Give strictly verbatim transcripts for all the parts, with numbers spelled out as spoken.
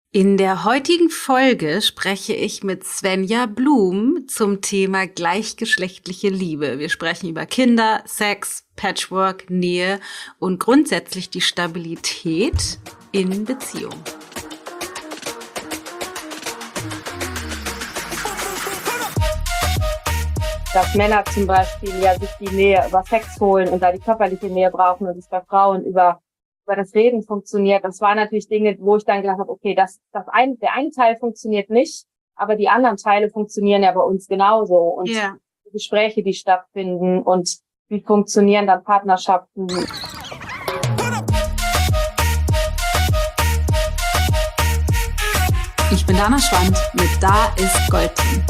In der heutigen Folge spreche ich mit Svenja Blum zum Thema gleichgeschlechtliche Liebe. Wir sprechen über Kinder, Sex, Patchwork, Nähe und grundsätzlich die Stabilität in Beziehung. Dass Männer zum Beispiel ja sich die Nähe über Sex holen und da die körperliche Nähe brauchen und es bei Frauen über über das Reden funktioniert. Das waren natürlich Dinge, wo ich dann gedacht habe, okay, das, das ein, der eine Teil funktioniert nicht, aber die anderen Teile funktionieren ja bei uns genauso. Und Ja. die Gespräche, die stattfinden und wie funktionieren dann Partnerschaften. Ich bin Dana Schwand mit Da ist Gold drin.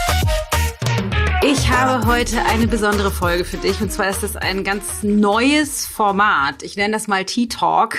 Ich habe heute eine besondere Folge für dich, und zwar ist es ein ganz neues Format. Ich nenne das mal Tea Talk,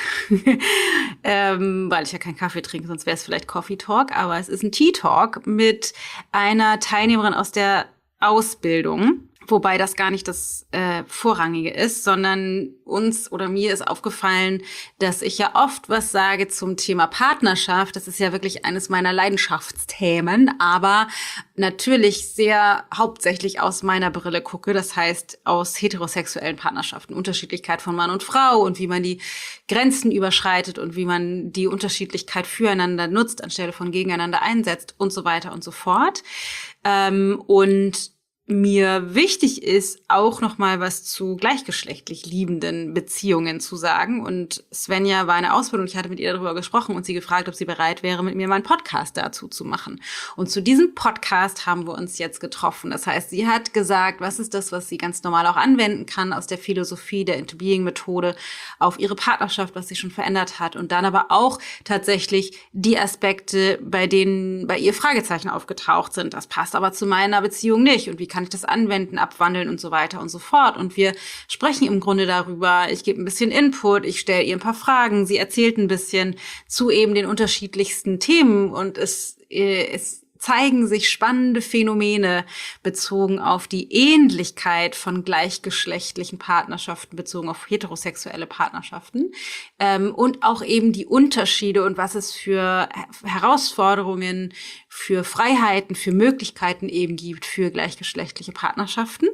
ähm, weil ich ja keinen Kaffee trinke, sonst wäre es vielleicht Coffee Talk, aber es ist ein Tea Talk mit einer Teilnehmerin aus der Ausbildung. Wobei das gar nicht das äh, Vorrangige ist, sondern uns oder mir ist aufgefallen, dass ich ja oft was sage zum Thema Partnerschaft. Das ist ja wirklich eines meiner Leidenschaftsthemen, aber natürlich sehr hauptsächlich aus meiner Brille gucke. Das heißt, aus heterosexuellen Partnerschaften, Unterschiedlichkeit von Mann und Frau und wie man die Grenzen überschreitet und wie man die Unterschiedlichkeit füreinander nutzt, anstelle von gegeneinander einsetzt und so weiter und so fort. Ähm, und mir wichtig ist, auch noch mal was zu gleichgeschlechtlich liebenden Beziehungen zu sagen. Und Svenja war in der Ausbildung, ich hatte mit ihr darüber gesprochen und sie gefragt, ob sie bereit wäre, mit mir mal einen Podcast dazu zu machen. Und zu diesem Podcast haben wir uns jetzt getroffen. Das heißt, sie hat gesagt, was ist das, was sie ganz normal auch anwenden kann aus der Philosophie der Into-Being-Methode auf ihre Partnerschaft, was sie schon verändert hat. Und dann aber auch tatsächlich die Aspekte, bei denen bei ihr Fragezeichen aufgetaucht sind. Das passt aber zu meiner Beziehung nicht. Und wie kann ich das anwenden, abwandeln und so weiter und so fort. Und wir sprechen im Grunde darüber. Ich gebe ein bisschen Input, ich stelle ihr ein paar Fragen. Sie erzählt ein bisschen zu eben den unterschiedlichsten Themen und es, es zeigen sich spannende Phänomene bezogen auf die Ähnlichkeit von gleichgeschlechtlichen Partnerschaften, bezogen auf heterosexuelle Partnerschaften, ähm, und auch eben die Unterschiede und was es für Herausforderungen, für Freiheiten, für Möglichkeiten eben gibt für gleichgeschlechtliche Partnerschaften.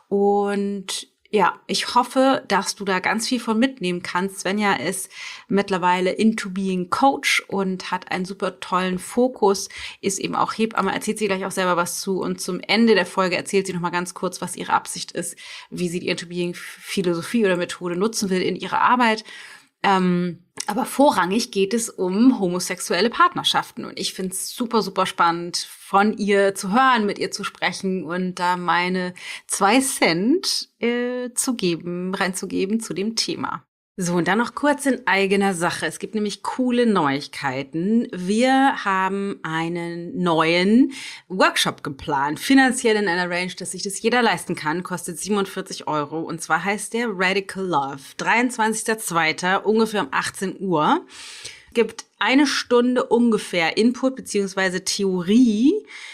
Und ja, ich hoffe, dass du da ganz viel von mitnehmen kannst. Svenja ist mittlerweile Into-Being Coach und hat einen super tollen Fokus, ist eben auch Hebamme, erzählt sie gleich auch selber was zu. Und zum Ende der Folge erzählt sie noch mal ganz kurz, was ihre Absicht ist, wie sie die Into-Being Philosophie oder Methode nutzen will in ihrer Arbeit. Ähm, aber vorrangig geht es um homosexuelle Partnerschaften. Und ich finde es super, super spannend, von ihr zu hören, mit ihr zu sprechen und da meine zwei Cent äh, zu geben, reinzugeben zu dem Thema. So, und dann noch kurz in eigener Sache. Es gibt nämlich coole Neuigkeiten. Wir haben einen neuen Workshop geplant, finanziell in einer Range, dass sich das jeder leisten kann, kostet siebenundvierzig Euro. Und zwar heißt der Radical Love. dreiundzwanzigster zweiter ungefähr um achtzehn Uhr. Gibt eine Stunde ungefähr Input beziehungsweise Theorie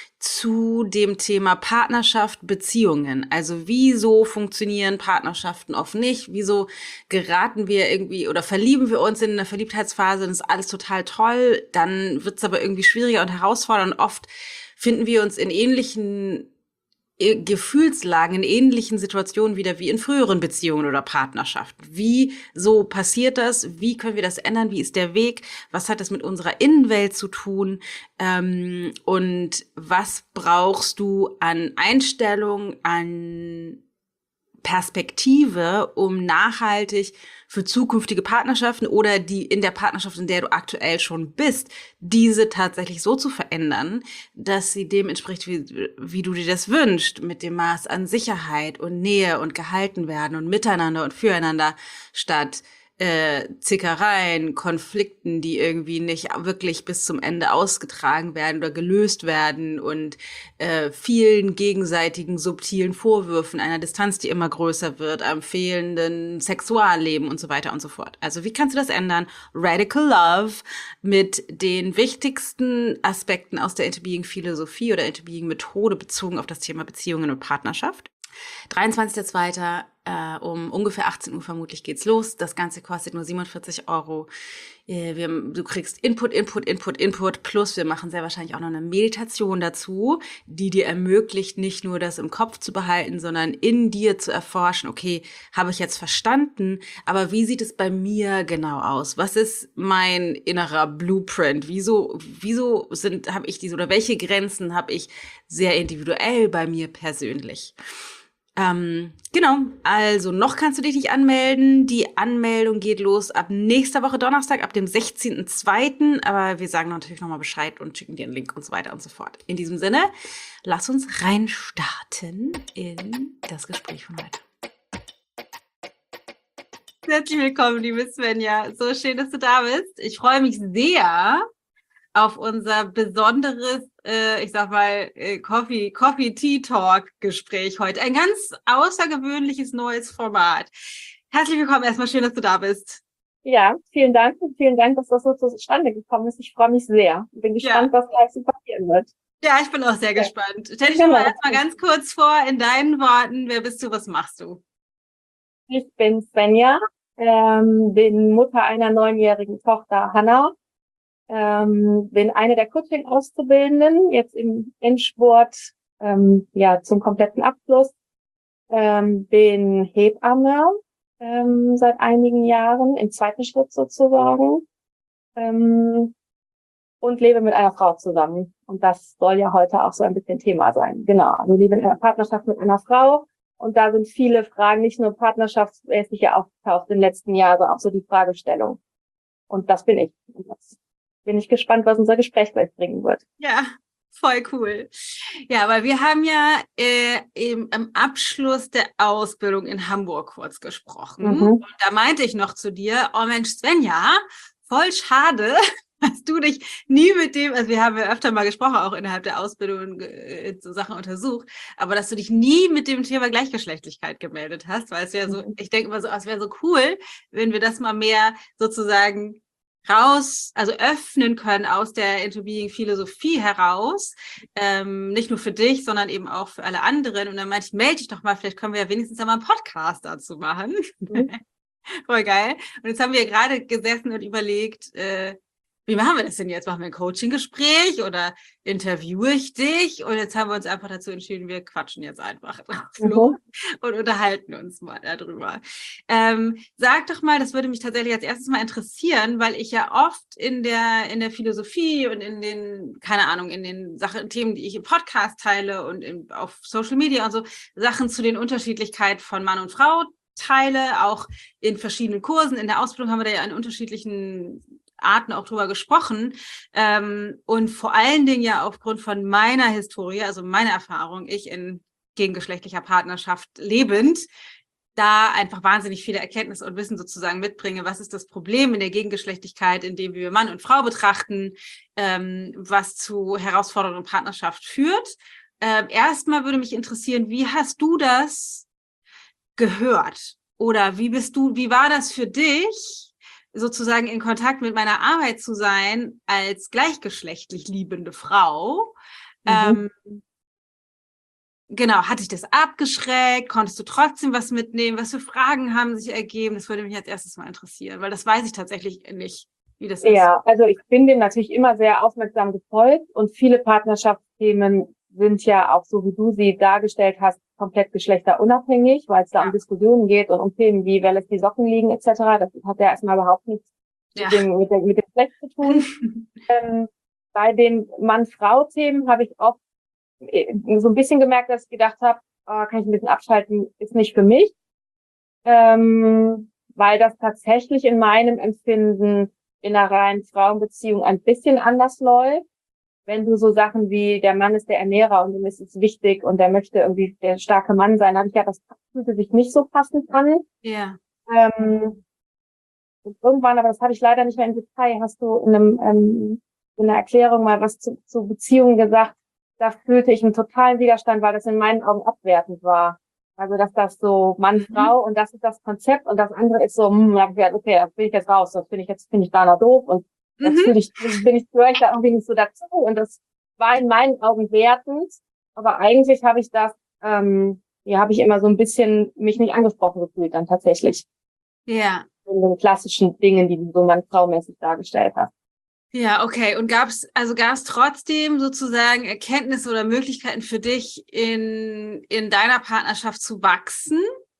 zu dem Thema Partnerschaft, Beziehungen. Also wieso funktionieren Partnerschaften oft nicht? Wieso geraten wir irgendwie oder verlieben wir uns in einer Verliebtheitsphase und ist alles total toll? Dann wird es aber irgendwie schwieriger und herausfordernd. Oft finden wir uns in ähnlichen Gefühlslagen, in ähnlichen Situationen wieder wie in früheren Beziehungen oder Partnerschaften. Wie so passiert das? Wie können wir das ändern? Wie ist der Weg? Was hat das mit unserer Innenwelt zu tun? Ähm, und was brauchst du an Einstellung, an Perspektive, um nachhaltig für zukünftige Partnerschaften oder die in der Partnerschaft, in der du aktuell schon bist, diese tatsächlich so zu verändern, dass sie dem entspricht, wie, wie du dir das wünschst, mit dem Maß an Sicherheit und Nähe und gehalten werden und miteinander und füreinander, statt äh, Zickereien, Konflikten, die irgendwie nicht wirklich bis zum Ende ausgetragen werden oder gelöst werden und äh, vielen gegenseitigen subtilen Vorwürfen, einer Distanz, die immer größer wird, am fehlenden Sexualleben und so weiter und so fort. Also wie kannst du das ändern? Radical Love mit den wichtigsten Aspekten aus der Into-Being-Philosophie oder Into-Being-Methode bezogen auf das Thema Beziehungen und Partnerschaft. dreiundzwanzigster zweiter Äh, um ungefähr achtzehn Uhr vermutlich geht's los. Das Ganze kostet nur siebenundvierzig Euro. Äh, wir, du kriegst Input, Input, Input, Input. Plus wir machen sehr wahrscheinlich auch noch eine Meditation dazu, die dir ermöglicht, nicht nur das im Kopf zu behalten, sondern in dir zu erforschen, okay, habe ich jetzt verstanden, aber wie sieht es bei mir genau aus? Was ist mein innerer Blueprint? Wieso, wieso sind, habe ich diese oder welche Grenzen habe ich sehr individuell bei mir persönlich? Ähm, genau, also noch kannst du dich nicht anmelden. Die Anmeldung geht los ab nächster Woche Donnerstag, ab dem sechzehnten zweiten Aber wir sagen natürlich nochmal Bescheid und schicken dir einen Link und so weiter und so fort. In diesem Sinne, lass uns reinstarten in das Gespräch von heute. Herzlich willkommen, liebe Svenja. So schön, dass du da bist. Ich freue mich sehr auf unser besonderes, äh, ich sag mal, äh, Coffee, Coffee Tea Talk Gespräch heute. Ein ganz außergewöhnliches neues Format. Herzlich willkommen, erstmal schön, dass du da bist. Ja, vielen Dank und vielen Dank, dass das so zustande gekommen ist. Ich freue mich sehr. Bin gespannt, ja. was gleich so passieren wird. Ja, ich bin auch sehr ja. gespannt. Stell dich genau. mal erstmal ganz kurz vor, in deinen Worten, wer bist du, was machst du? Ich bin Svenja, ähm, bin Mutter einer neunjährigen Tochter, Hannah. Ähm, bin eine der Coaching-Auszubildenden, jetzt im Endspurt, ähm, ja, zum kompletten Abschluss. Ähm, bin Hebamme, ähm, seit einigen Jahren, im zweiten Schritt sozusagen. Ähm, und lebe mit einer Frau zusammen. Und das soll ja heute auch so ein bisschen Thema sein. Genau. Also lebe in einer Partnerschaft mit einer Frau. Und da sind viele Fragen, nicht nur partnerschaftsmäßig ja aufgetaucht in den letzten Jahren, sondern auch so die Fragestellung. Und das bin ich. Und das bin ich gespannt, was unser Gespräch gleich bringen wird. Ja, voll cool. Ja, weil wir haben ja äh, im, im Abschluss der Ausbildung in Hamburg kurz gesprochen. Mhm. Und da meinte ich noch zu dir, oh Mensch, Svenja, voll schade, dass du dich nie mit dem, also wir haben ja öfter mal gesprochen, auch innerhalb der Ausbildung äh, so Sachen untersucht, aber dass du dich nie mit dem Thema Gleichgeschlechtlichkeit gemeldet hast, weil es ja so, mhm. ich denke immer so, es wäre so cool, wenn wir das mal mehr sozusagen raus, also öffnen können aus der Into Being Philosophie heraus, ähm, nicht nur für dich, sondern eben auch für alle anderen. Und dann meinte ich, melde dich doch mal, vielleicht können wir ja wenigstens einmal einen Podcast dazu machen. Mhm. Voll geil. Und jetzt haben wir gerade gesessen und überlegt, äh, wie machen wir das denn jetzt? Machen wir ein Coaching-Gespräch oder interviewe ich dich? Und jetzt haben wir uns einfach dazu entschieden, wir quatschen jetzt einfach drauf mhm. und unterhalten uns mal darüber. Ähm, sag doch mal, das würde mich tatsächlich als erstes mal interessieren, weil ich ja oft in der in der Philosophie und in den, keine Ahnung, in den Sachen, Themen, die ich im Podcast teile und in, auf Social Media und so, Sachen zu den Unterschiedlichkeit von Mann und Frau teile, auch in verschiedenen Kursen. In der Ausbildung haben wir da ja in unterschiedlichen Arten auch drüber gesprochen ähm, und vor allen Dingen ja aufgrund von meiner Historie, also meiner Erfahrung, ich in gegengeschlechtlicher Partnerschaft lebend, da einfach wahnsinnig viele Erkenntnisse und Wissen sozusagen mitbringe. Was ist das Problem in der Gegengeschlechtlichkeit, in dem wir Mann und Frau betrachten, ähm, was zu Herausforderungen in Partnerschaft führt? Ähm, erstmal würde mich interessieren, wie hast du das gehört? Oder wie bist du, wie war das für dich, sozusagen in Kontakt mit meiner Arbeit zu sein als gleichgeschlechtlich liebende Frau? Mhm. Ähm, genau, hat dich das abgeschreckt? Konntest du trotzdem was mitnehmen? Was für Fragen haben sich ergeben? Das würde mich als erstes mal interessieren, weil das weiß ich tatsächlich nicht, wie das ist. Ja, also ich bin dem natürlich immer sehr aufmerksam gefolgt und viele Partnerschaftsthemen sind ja auch so, wie du sie dargestellt hast, komplett geschlechterunabhängig, weil es da ja. um Diskussionen geht und um Themen wie, wer lässt die Socken liegen et cetera. Das hat ja erstmal überhaupt nichts ja. mit, dem, mit, der, mit dem Geschlecht zu tun. ähm, bei den Mann-Frau-Themen habe ich oft so ein bisschen gemerkt, dass ich gedacht habe, oh, kann ich ein bisschen abschalten, ist nicht für mich, ähm, weil das tatsächlich in meinem Empfinden in einer reinen Frauenbeziehung ein bisschen anders läuft. Wenn du so Sachen wie, der Mann ist der Ernährer und ihm ist es wichtig und der möchte irgendwie der starke Mann sein, habe ich ja, das fühlte sich nicht so passend an. Ja. Ähm, und irgendwann, aber das habe ich leider nicht mehr im Detail, hast du in, einem, ähm, in einer Erklärung mal was zu, zu Beziehungen gesagt, da fühlte ich einen totalen Widerstand, weil das in meinen Augen abwertend war. Also, dass das so Mann, mhm. Frau und das ist das Konzept und das andere ist so, hm, okay, da bin ich jetzt raus, das finde ich jetzt, finde ich da noch doof und das mhm. fühle ich, bin ich, gehöre ich da irgendwie nicht so dazu und das war in meinen Augen wertend, aber eigentlich habe ich das, ähm, hier habe ich immer so ein bisschen mich nicht angesprochen gefühlt dann tatsächlich. Ja. In den klassischen Dingen, die du so mann-frau-mäßig dargestellt hast. Ja, okay. Und gab es, also gab es trotzdem sozusagen Erkenntnisse oder Möglichkeiten für dich, in, in deiner Partnerschaft zu wachsen?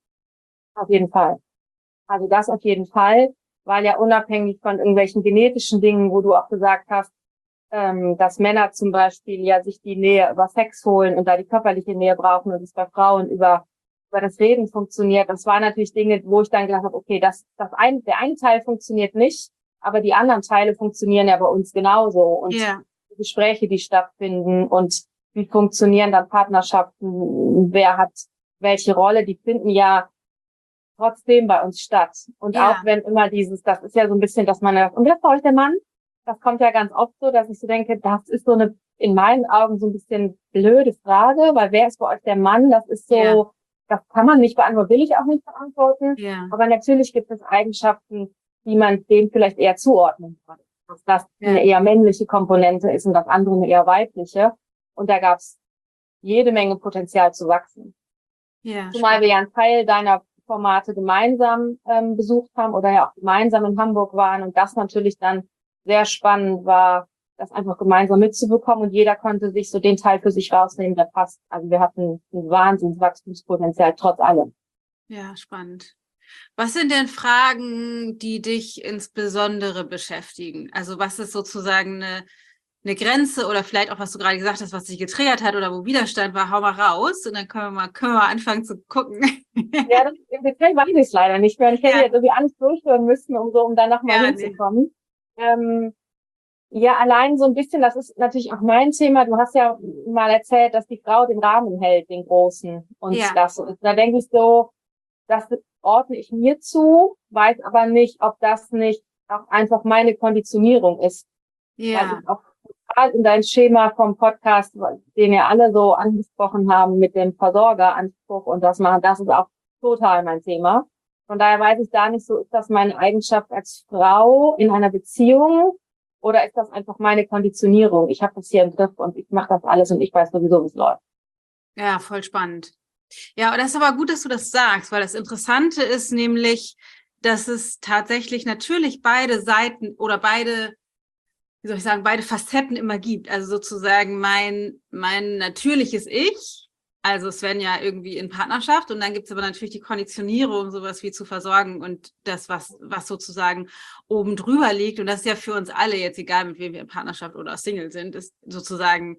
Auf jeden Fall. Also das auf jeden Fall, weil ja unabhängig von irgendwelchen genetischen Dingen, wo du auch gesagt hast, ähm, dass Männer zum Beispiel ja sich die Nähe über Sex holen und da die körperliche Nähe brauchen und es bei Frauen über über das Reden funktioniert. Das waren natürlich Dinge, wo ich dann gedacht habe, okay, das das ein der eine Teil funktioniert nicht, aber die anderen Teile funktionieren ja bei uns genauso. Und Ja. die Gespräche, die stattfinden und wie funktionieren dann Partnerschaften, wer hat welche Rolle, die finden ja trotzdem bei uns statt. Und Ja. auch wenn immer dieses, das ist ja so ein bisschen, dass man, und wer ist bei euch der Mann? Das kommt ja ganz oft so, dass ich so denke, das ist so eine, in meinen Augen so ein bisschen blöde Frage, weil wer ist bei euch der Mann? Das ist so, Ja. das kann man nicht beantworten, will ich auch nicht beantworten. Ja. Aber natürlich gibt es Eigenschaften, die man dem vielleicht eher zuordnen kann. Dass das Ja. eine eher männliche Komponente ist und das andere eine eher weibliche. Und da gab es jede Menge Potenzial zu wachsen. Ja. Zumal wir ja einen Teil deiner Formate gemeinsam ähm, besucht haben oder ja auch gemeinsam in Hamburg waren und das natürlich dann sehr spannend war, das einfach gemeinsam mitzubekommen und jeder konnte sich so den Teil für sich rausnehmen, der passt. Also wir hatten ein Wahnsinnswachstumspotenzial trotz allem. Ja, spannend. Was sind denn Fragen, die dich insbesondere beschäftigen? Also was ist sozusagen eine, eine Grenze oder vielleicht auch, was du gerade gesagt hast, was dich getriggert hat oder wo Widerstand war, hau mal raus und dann können wir mal, können wir mal anfangen zu gucken. Ja, das, im Detail weiß ich es leider nicht mehr. Und ich hätte Ja. jetzt irgendwie alles durchhören müssen, um so, um da nochmal Ja, hinzukommen. Nee. Ähm, ja, allein so ein bisschen, das ist natürlich auch mein Thema. Du hast ja mal erzählt, dass die Frau den Rahmen hält, den großen. Und Ja. das, und da denke ich so, das ordne ich mir zu, weiß aber nicht, ob das nicht auch einfach meine Konditionierung ist. Ja. Weil ich auch total in dein Schema vom Podcast, den ja alle so angesprochen haben mit dem Versorgeranspruch und das machen, das ist auch total mein Thema. Von daher weiß ich da nicht so, ist das meine Eigenschaft als Frau in einer Beziehung oder ist das einfach meine Konditionierung? Ich habe das hier im Griff und ich mache das alles und ich weiß sowieso, wie es läuft. Ja, voll spannend. Ja, und das ist aber gut, dass du das sagst, weil das Interessante ist nämlich, dass es tatsächlich natürlich beide Seiten oder beide, wie soll ich sagen, beide Facetten immer gibt. Also sozusagen mein, mein natürliches Ich, also Svenja irgendwie in Partnerschaft und dann gibt es aber natürlich die Konditionierung, sowas wie zu versorgen und das, was, was sozusagen oben drüber liegt. Und das ist ja für uns alle jetzt, egal mit wem wir in Partnerschaft oder Single sind, ist sozusagen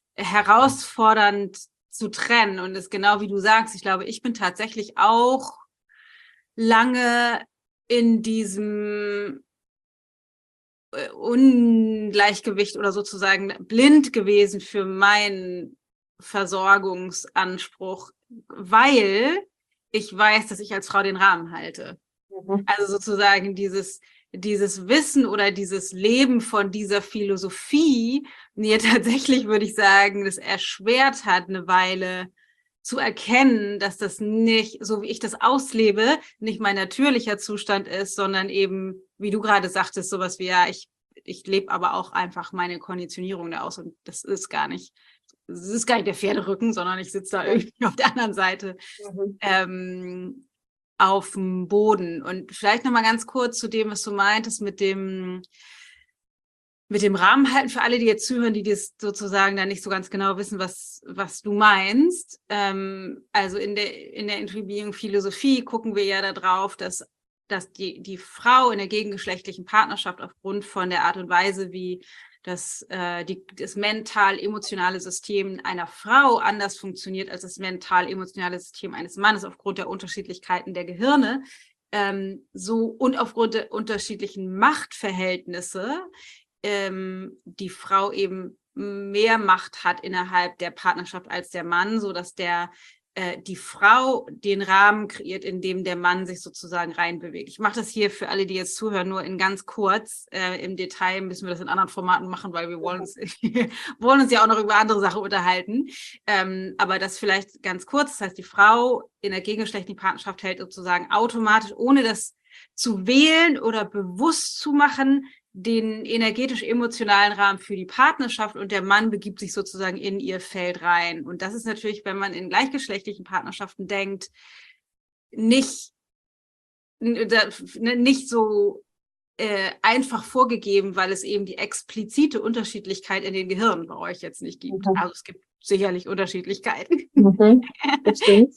herausfordernd zu trennen. Und ist genau wie du sagst, ich glaube, ich bin tatsächlich auch lange in diesem Ungleichgewicht oder sozusagen blind gewesen für meinen Versorgungsanspruch, weil ich weiß, dass ich als Frau den Rahmen halte. Mhm. Also sozusagen dieses, dieses Wissen oder dieses Leben von dieser Philosophie mir tatsächlich, würde ich sagen, das erschwert hat, eine Weile zu erkennen, dass das nicht, so wie ich das auslebe, nicht mein natürlicher Zustand ist, sondern eben, wie du gerade sagtest, sowas wie, ja, ich, ich lebe aber auch einfach meine Konditionierung da aus und das ist gar nicht, das ist gar nicht der Pferderücken, sondern ich sitze da irgendwie auf der anderen Seite mhm. ähm, auf dem Boden. Und vielleicht nochmal ganz kurz zu dem, was du meintest mit dem mit dem Rahmen halten für alle, die jetzt zuhören, die das sozusagen da nicht so ganz genau wissen, was, was du meinst. Ähm, also in der, in der Intriguing-Philosophie gucken wir ja darauf, dass, dass die, die Frau in der gegengeschlechtlichen Partnerschaft aufgrund von der Art und Weise, wie das, äh, die, das mental-emotionale System einer Frau anders funktioniert als das mental-emotionale System eines Mannes aufgrund der Unterschiedlichkeiten der Gehirne, ähm, so und aufgrund der unterschiedlichen Machtverhältnisse, Ähm, die Frau eben mehr Macht hat innerhalb der Partnerschaft als der Mann, so dass der äh, die Frau den Rahmen kreiert, in dem der Mann sich sozusagen reinbewegt. Ich mache das hier für alle, die jetzt zuhören, nur in ganz kurz. Äh, im Detail müssen wir das in anderen Formaten machen, weil wir wollen uns, wollen uns ja auch noch über andere Sachen unterhalten. Ähm, aber das vielleicht ganz kurz. Das heißt, die Frau in der gegengeschlechtlichen Partnerschaft hält sozusagen automatisch, ohne das zu wählen oder bewusst zu machen, den energetisch-emotionalen Rahmen für die Partnerschaft und der Mann begibt sich sozusagen in ihr Feld rein. Und das ist natürlich, wenn man in gleichgeschlechtlichen Partnerschaften denkt, nicht, nicht so äh, einfach vorgegeben, weil es eben die explizite Unterschiedlichkeit in den Gehirnen bei euch jetzt nicht gibt. Mhm. Also es gibt sicherlich Unterschiedlichkeiten. Mhm. Das stimmt.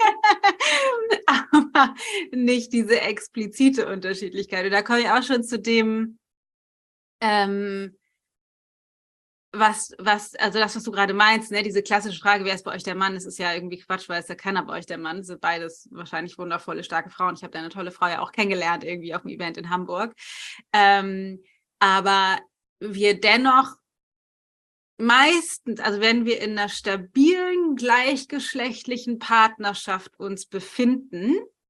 Aber nicht diese explizite Unterschiedlichkeit. Und da komme ich auch schon zu dem, ähm, was, was, also das, was du gerade meinst, ne, diese klassische Frage, wer ist bei euch der Mann? Das ist ja irgendwie Quatsch, weil es ja keiner bei euch der Mann. Das sind beides wahrscheinlich wundervolle, starke Frauen. Ich habe deine tolle Frau ja auch kennengelernt, irgendwie auf dem Event in Hamburg. Ähm, aber wir dennoch meistens, also wenn wir in einer stabilen, gleichgeschlechtlichen Partnerschaft uns befinden,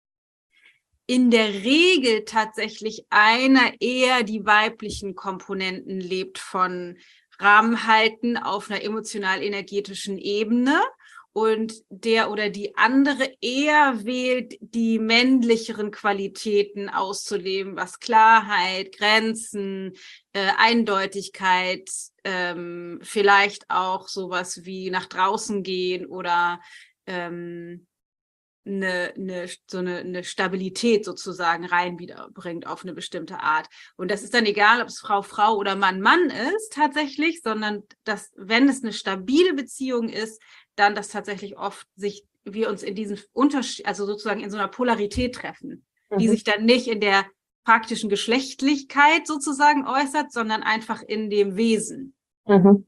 in der Regel tatsächlich einer eher die weiblichen Komponenten lebt von Rahmen halten auf einer emotional-energetischen Ebene und der oder die andere eher wählt, die männlicheren Qualitäten auszuleben, was Klarheit, Grenzen, äh, Eindeutigkeit, ähm, vielleicht auch sowas wie nach draußen gehen oder ähm, Eine, eine, so eine, eine Stabilität sozusagen rein wiederbringt auf eine bestimmte Art. Und das ist dann egal, ob es Frau, Frau oder Mann, Mann ist tatsächlich, sondern dass, wenn es eine stabile Beziehung ist, dann dass tatsächlich oft sich wir uns in diesen Unterschied, also sozusagen in so einer Polarität treffen, mhm. die sich dann nicht in der praktischen Geschlechtlichkeit sozusagen äußert, sondern einfach in dem Wesen. Mhm.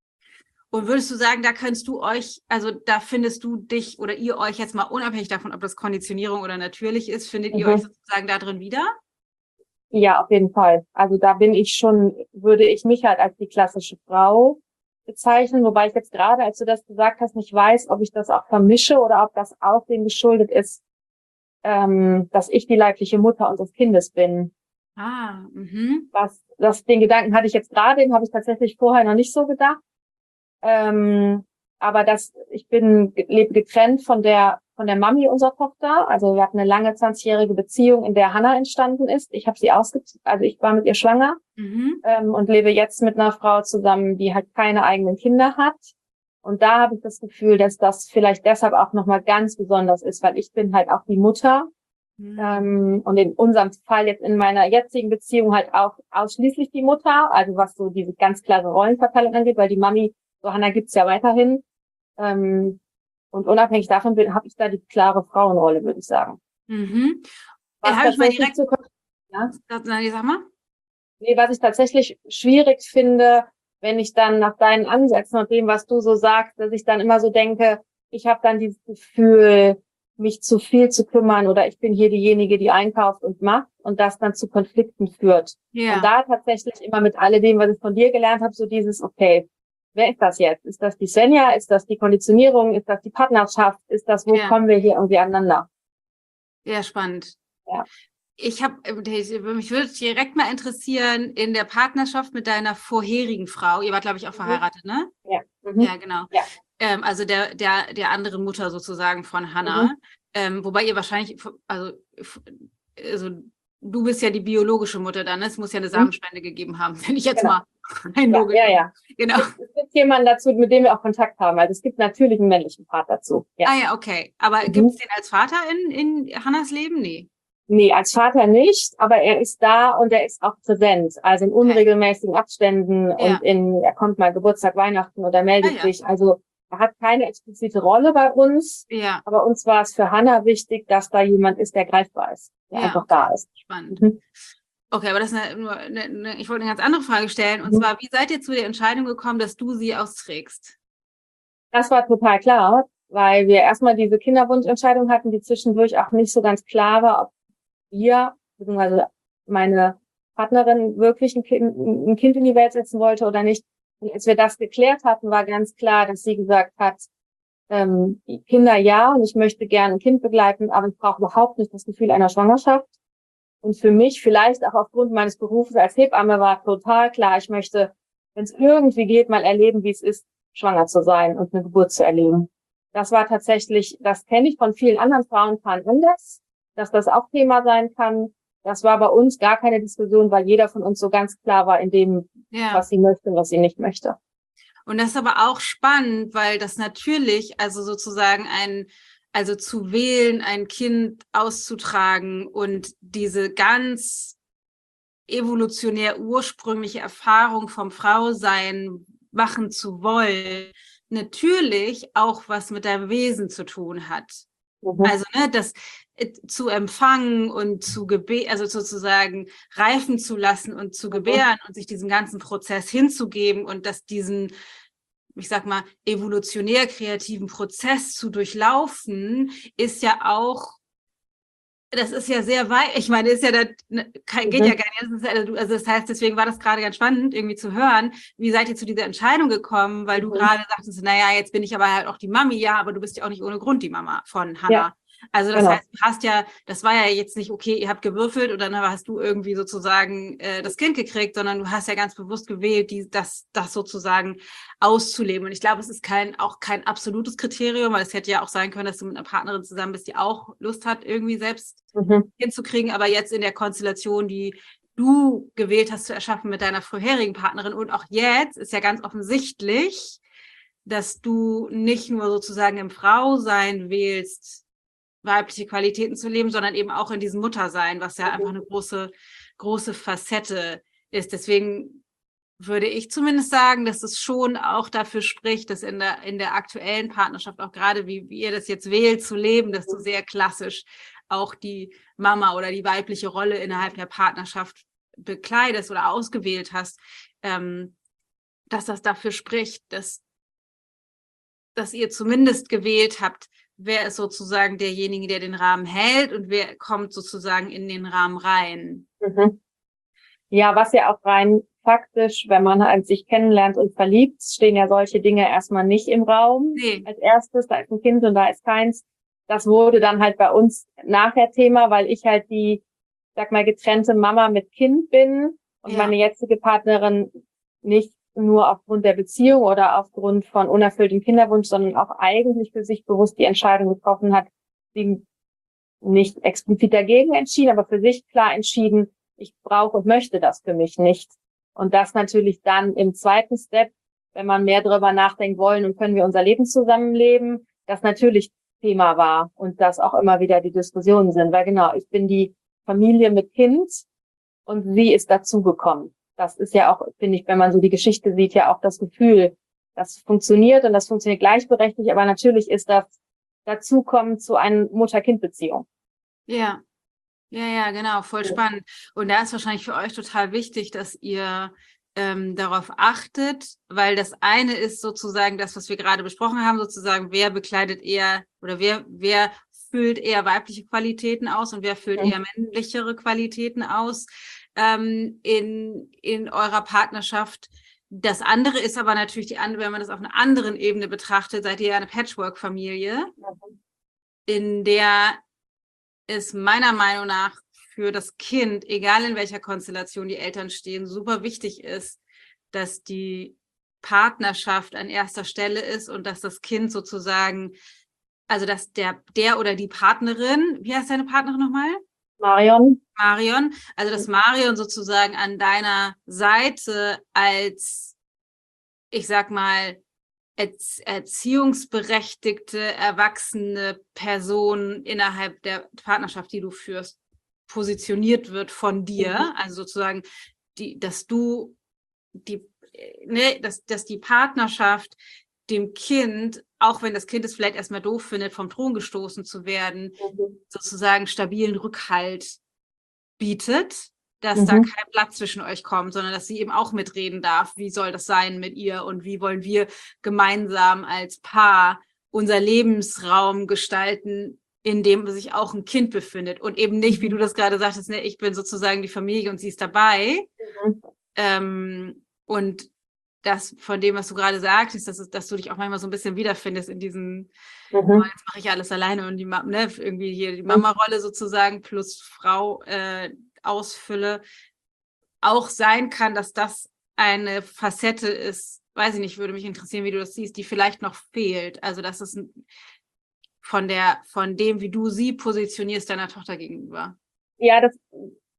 Und würdest du sagen, da kannst du euch, also da findest du dich oder ihr euch jetzt mal unabhängig davon, ob das Konditionierung oder natürlich ist, findet mhm. ihr euch sozusagen da drin wieder? Ja, auf jeden Fall. Also da bin ich schon, würde ich mich halt als die klassische Frau bezeichnen, wobei ich jetzt gerade, als du das gesagt hast, nicht weiß, ob ich das auch vermische oder ob das auch dem geschuldet ist, ähm, dass ich die leibliche Mutter unseres Kindes bin. Ah, mhm. Was, das, den Gedanken hatte ich jetzt gerade, den habe ich tatsächlich vorher noch nicht so gedacht. Ähm, aber das, ich bin, lebe getrennt von der, von der Mami unserer Tochter. Also wir hatten eine lange zwanzigjährige Beziehung, in der Hannah entstanden ist. Ich habe sie ausgezogen, also ich war mit ihr schwanger, mhm. ähm, und lebe jetzt mit einer Frau zusammen, die halt keine eigenen Kinder hat. Und da habe ich das Gefühl, dass das vielleicht deshalb auch nochmal ganz besonders ist, weil ich bin halt auch die Mutter. Mhm. Ähm, und in unserem Fall jetzt in meiner jetzigen Beziehung halt auch ausschließlich die Mutter, also was so diese ganz klare Rollenverteilung angeht, weil die Mami, so Hannah gibt's ja weiterhin. Ähm, und unabhängig davon habe ich da die klare Frauenrolle, würde ich sagen. Mhm. Was habe ich mal direkt... Zu, ja? Nein, sag mal. Nee, was ich tatsächlich schwierig finde, wenn ich dann nach deinen Ansätzen und dem, was du so sagst, dass ich dann immer so denke, ich habe dann dieses Gefühl, mich zu viel zu kümmern oder ich bin hier diejenige, die einkauft und macht und das dann zu Konflikten führt. Ja. Und da tatsächlich immer mit alledem, was ich von dir gelernt habe, so dieses, okay, wer ist das jetzt? Ist das die Svenja? Ist das die Konditionierung? Ist das die Partnerschaft? Ist das, wo ja. kommen wir hier irgendwie aneinander? Ja, spannend. Ja. Ich habe, mich würde direkt mal interessieren, in der Partnerschaft mit deiner vorherigen Frau, ihr wart, glaube ich, auch verheiratet, ne? Ja. Mhm. Ja, genau. Ja. Ähm, also der, der, der anderen Mutter sozusagen von Hannah. Mhm. Ähm, wobei ihr wahrscheinlich, also, also du bist ja die biologische Mutter dann, ne? Es muss ja eine Samenspende mhm. gegeben haben, wenn ich jetzt genau. mal ein ja, ja, ja. Genau. Es, es gibt jemanden dazu, mit dem wir auch Kontakt haben. Also es gibt natürlich einen männlichen Part dazu. Ja. Ah ja, okay. Aber mhm. gibt es den als Vater in, in Hannahs Leben? Nee. Nee, als Vater nicht, aber er ist da und er ist auch präsent. Also in unregelmäßigen Abständen ja. und in, er kommt mal Geburtstag, Weihnachten oder meldet ah, ja. sich. Also er hat keine explizite Rolle bei uns. Ja. Aber uns war es für Hannah wichtig, dass da jemand ist, der greifbar ist, der ja, einfach okay. da ist. Spannend. Mhm. Okay, aber das ist eine, nur eine, eine, ich wollte eine ganz andere Frage stellen. Und mhm. zwar, wie seid ihr zu der Entscheidung gekommen, dass du sie austrägst? Das war total klar, weil wir erstmal diese Kinderwunschentscheidung hatten, die zwischendurch auch nicht so ganz klar war, ob wir, beziehungsweise meine Partnerin wirklich ein Kind, ein Kind in die Welt setzen wollte oder nicht. Und als wir das geklärt hatten, war ganz klar, dass sie gesagt hat, ähm, Kinder ja, und ich möchte gerne ein Kind begleiten, aber ich brauche überhaupt nicht das Gefühl einer Schwangerschaft. Und für mich, vielleicht auch aufgrund meines Berufes als Hebamme, war total klar, ich möchte, wenn es irgendwie geht, mal erleben, wie es ist, schwanger zu sein und eine Geburt zu erleben. Das war tatsächlich, das kenne ich von vielen anderen Frauenpaaren anders, dass das auch Thema sein kann. Das war bei uns gar keine Diskussion, weil jeder von uns so ganz klar war in dem, Ja. was sie möchte und was sie nicht möchte. Und das ist aber auch spannend, weil das natürlich, also sozusagen ein, also zu wählen, ein Kind auszutragen und diese ganz evolutionär ursprüngliche Erfahrung vom Frausein machen zu wollen, natürlich auch was mit deinem Wesen zu tun hat. Mhm. Also, ne, das äh, zu empfangen und zu gebären, also sozusagen reifen zu lassen und zu gebären mhm. und sich diesem ganzen Prozess hinzugeben und dass diesen, ich sag mal, evolutionär kreativen Prozess zu durchlaufen, ist ja auch, das ist ja sehr weit, ich meine, ist ja da, geht mhm. ja gar nicht, also, also das heißt, deswegen war das gerade ganz spannend, irgendwie zu hören, wie seid ihr zu dieser Entscheidung gekommen, weil mhm. du gerade sagtest, naja, jetzt bin ich aber halt auch die Mami, ja, aber du bist ja auch nicht ohne Grund die Mama von Hannah. Ja. Also das genau. heißt, du hast ja, das war ja jetzt nicht, okay, ihr habt gewürfelt und dann hast du irgendwie sozusagen äh, das Kind gekriegt, sondern du hast ja ganz bewusst gewählt, die, das, das sozusagen auszuleben. Und ich glaube, es ist kein, auch kein absolutes Kriterium, weil es hätte ja auch sein können, dass du mit einer Partnerin zusammen bist, die auch Lust hat, irgendwie selbst mhm. hinzukriegen. Aber jetzt in der Konstellation, die du gewählt hast zu erschaffen mit deiner vorherigen Partnerin und auch jetzt, ist ja ganz offensichtlich, dass du nicht nur sozusagen im Frausein wählst, weibliche Qualitäten zu leben, sondern eben auch in diesem Muttersein, was ja einfach eine große, große Facette ist. Deswegen würde ich zumindest sagen, dass es schon auch dafür spricht, dass in der, in der aktuellen Partnerschaft, auch gerade wie, wie ihr das jetzt wählt zu leben, dass du sehr klassisch auch die Mama oder die weibliche Rolle innerhalb der Partnerschaft bekleidest oder ausgewählt hast, ähm, dass das dafür spricht, dass, dass ihr zumindest gewählt habt, wer ist sozusagen derjenige, der den Rahmen hält und wer kommt sozusagen in den Rahmen rein. Mhm. Ja, was ja auch rein faktisch, wenn man halt sich kennenlernt und verliebt, stehen ja solche Dinge erstmal nicht im Raum. Nee. Als erstes, da ist ein Kind und da ist keins. Das wurde dann halt bei uns nachher Thema, weil ich halt die, sag mal, getrennte Mama mit Kind bin und ja. meine jetzige Partnerin nicht nur aufgrund der Beziehung oder aufgrund von unerfülltem Kinderwunsch, sondern auch eigentlich für sich bewusst die Entscheidung getroffen hat, sie nicht explizit dagegen entschieden, aber für sich klar entschieden, ich brauche und möchte das für mich nicht. Und das natürlich dann im zweiten Step, wenn man mehr darüber nachdenkt, wollen und können wir unser Leben zusammenleben, das natürlich Thema war und das auch immer wieder die Diskussionen sind. Weil genau, ich bin die Familie mit Kind und sie ist dazugekommen. Das ist ja auch, finde ich, wenn man so die Geschichte sieht, ja auch das Gefühl, das funktioniert und das funktioniert gleichberechtigt, aber natürlich ist das Dazukommen zu einer Mutter-Kind-Beziehung. Ja, ja, ja, genau, voll ja. spannend. Und da ist wahrscheinlich für euch total wichtig, dass ihr ähm, darauf achtet, weil das eine ist sozusagen das, was wir gerade besprochen haben, sozusagen, wer bekleidet eher oder wer, wer füllt eher weibliche Qualitäten aus und wer füllt ja. eher männlichere Qualitäten aus ähm, in, in eurer Partnerschaft. Das andere ist aber natürlich die andere, wenn man das auf einer anderen Ebene betrachtet, seid ihr ja eine Patchwork-Familie, ja. in der es meiner Meinung nach für das Kind, egal in welcher Konstellation die Eltern stehen, super wichtig ist, dass die Partnerschaft an erster Stelle ist und dass das Kind sozusagen, also dass der, der oder die Partnerin, wie heißt deine Partnerin nochmal? Marion. Marion, also dass Marion sozusagen an deiner Seite als, ich sag mal, erziehungsberechtigte, erwachsene Person innerhalb der Partnerschaft, die du führst, positioniert wird von dir. Mhm. Also sozusagen, die, dass du die, ne, dass, dass die Partnerschaft dem Kind, auch wenn das Kind es vielleicht erstmal doof findet, vom Thron gestoßen zu werden, mhm. sozusagen stabilen Rückhalt bietet, dass mhm. da kein Blatt zwischen euch kommt, sondern dass sie eben auch mitreden darf, wie soll das sein mit ihr und wie wollen wir gemeinsam als Paar unser Lebensraum gestalten, in dem sich auch ein Kind befindet und eben nicht, wie du das gerade sagtest, ne, ich bin sozusagen die Familie und sie ist dabei. Mhm. Ähm, und das von dem, was du gerade sagtest, dass, es, dass du dich auch manchmal so ein bisschen wiederfindest in diesen, mhm. oh, jetzt mache ich alles alleine und die ne, irgendwie hier die Mama-Rolle sozusagen plus Frau äh, ausfülle, auch sein kann, dass das eine Facette ist, weiß ich nicht, würde mich interessieren, wie du das siehst, die vielleicht noch fehlt. Also dass es von der, von dem, wie du sie positionierst, deiner Tochter gegenüber. Ja, das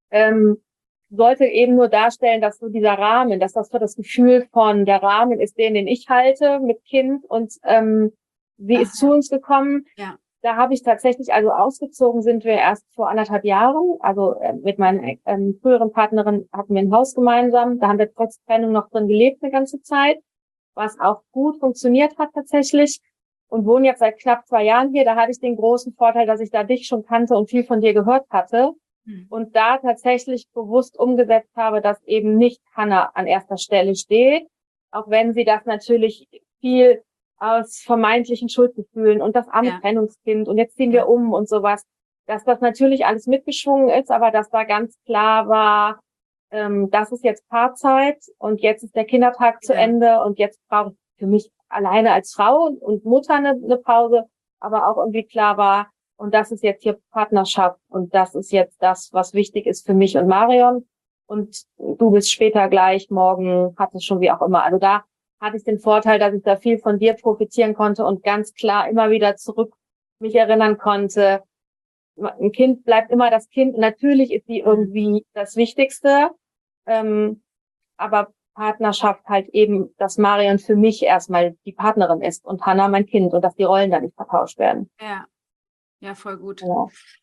ähm, sollte eben nur darstellen, dass so dieser Rahmen, dass das für das Gefühl von der Rahmen ist, den, den ich halte mit Kind und ähm, sie Ach, ist zu uns gekommen. ja. Da habe ich tatsächlich, also ausgezogen sind wir erst vor anderthalb Jahren. Also äh, mit meiner ähm, früheren Partnerin hatten wir ein Haus gemeinsam. Da haben wir trotz Trennung noch drin gelebt eine ganze Zeit, was auch gut funktioniert hat tatsächlich. Und wohne jetzt seit knapp zwei Jahren hier. Da hatte ich den großen Vorteil, dass ich da dich schon kannte und viel von dir gehört hatte. Hm. Und da tatsächlich bewusst umgesetzt habe, dass eben nicht Hannah an erster Stelle steht, auch wenn sie das natürlich viel aus vermeintlichen Schuldgefühlen und das arme Ja. Trennungskind und jetzt ziehen wir Ja. um und sowas, dass das natürlich alles mitgeschwungen ist, aber dass da ganz klar war, ähm, das ist jetzt Paarzeit und jetzt ist der Kindertag zu Ja. Ende und jetzt brauche ich für mich alleine als Frau und Mutter eine, eine Pause, aber auch irgendwie klar war, und das ist jetzt hier Partnerschaft und das ist jetzt das, was wichtig ist für mich und Marion. Und du bist später gleich, morgen hat es schon wie auch immer. Also da hatte ich den Vorteil, dass ich da viel von dir profitieren konnte und ganz klar immer wieder zurück mich erinnern konnte. Ein Kind bleibt immer das Kind. Natürlich ist sie irgendwie das Wichtigste. Ähm, aber Partnerschaft halt eben, dass Marion für mich erstmal die Partnerin ist und Hannah mein Kind und dass die Rollen da nicht vertauscht werden. Ja. Ja, voll gut. Ja.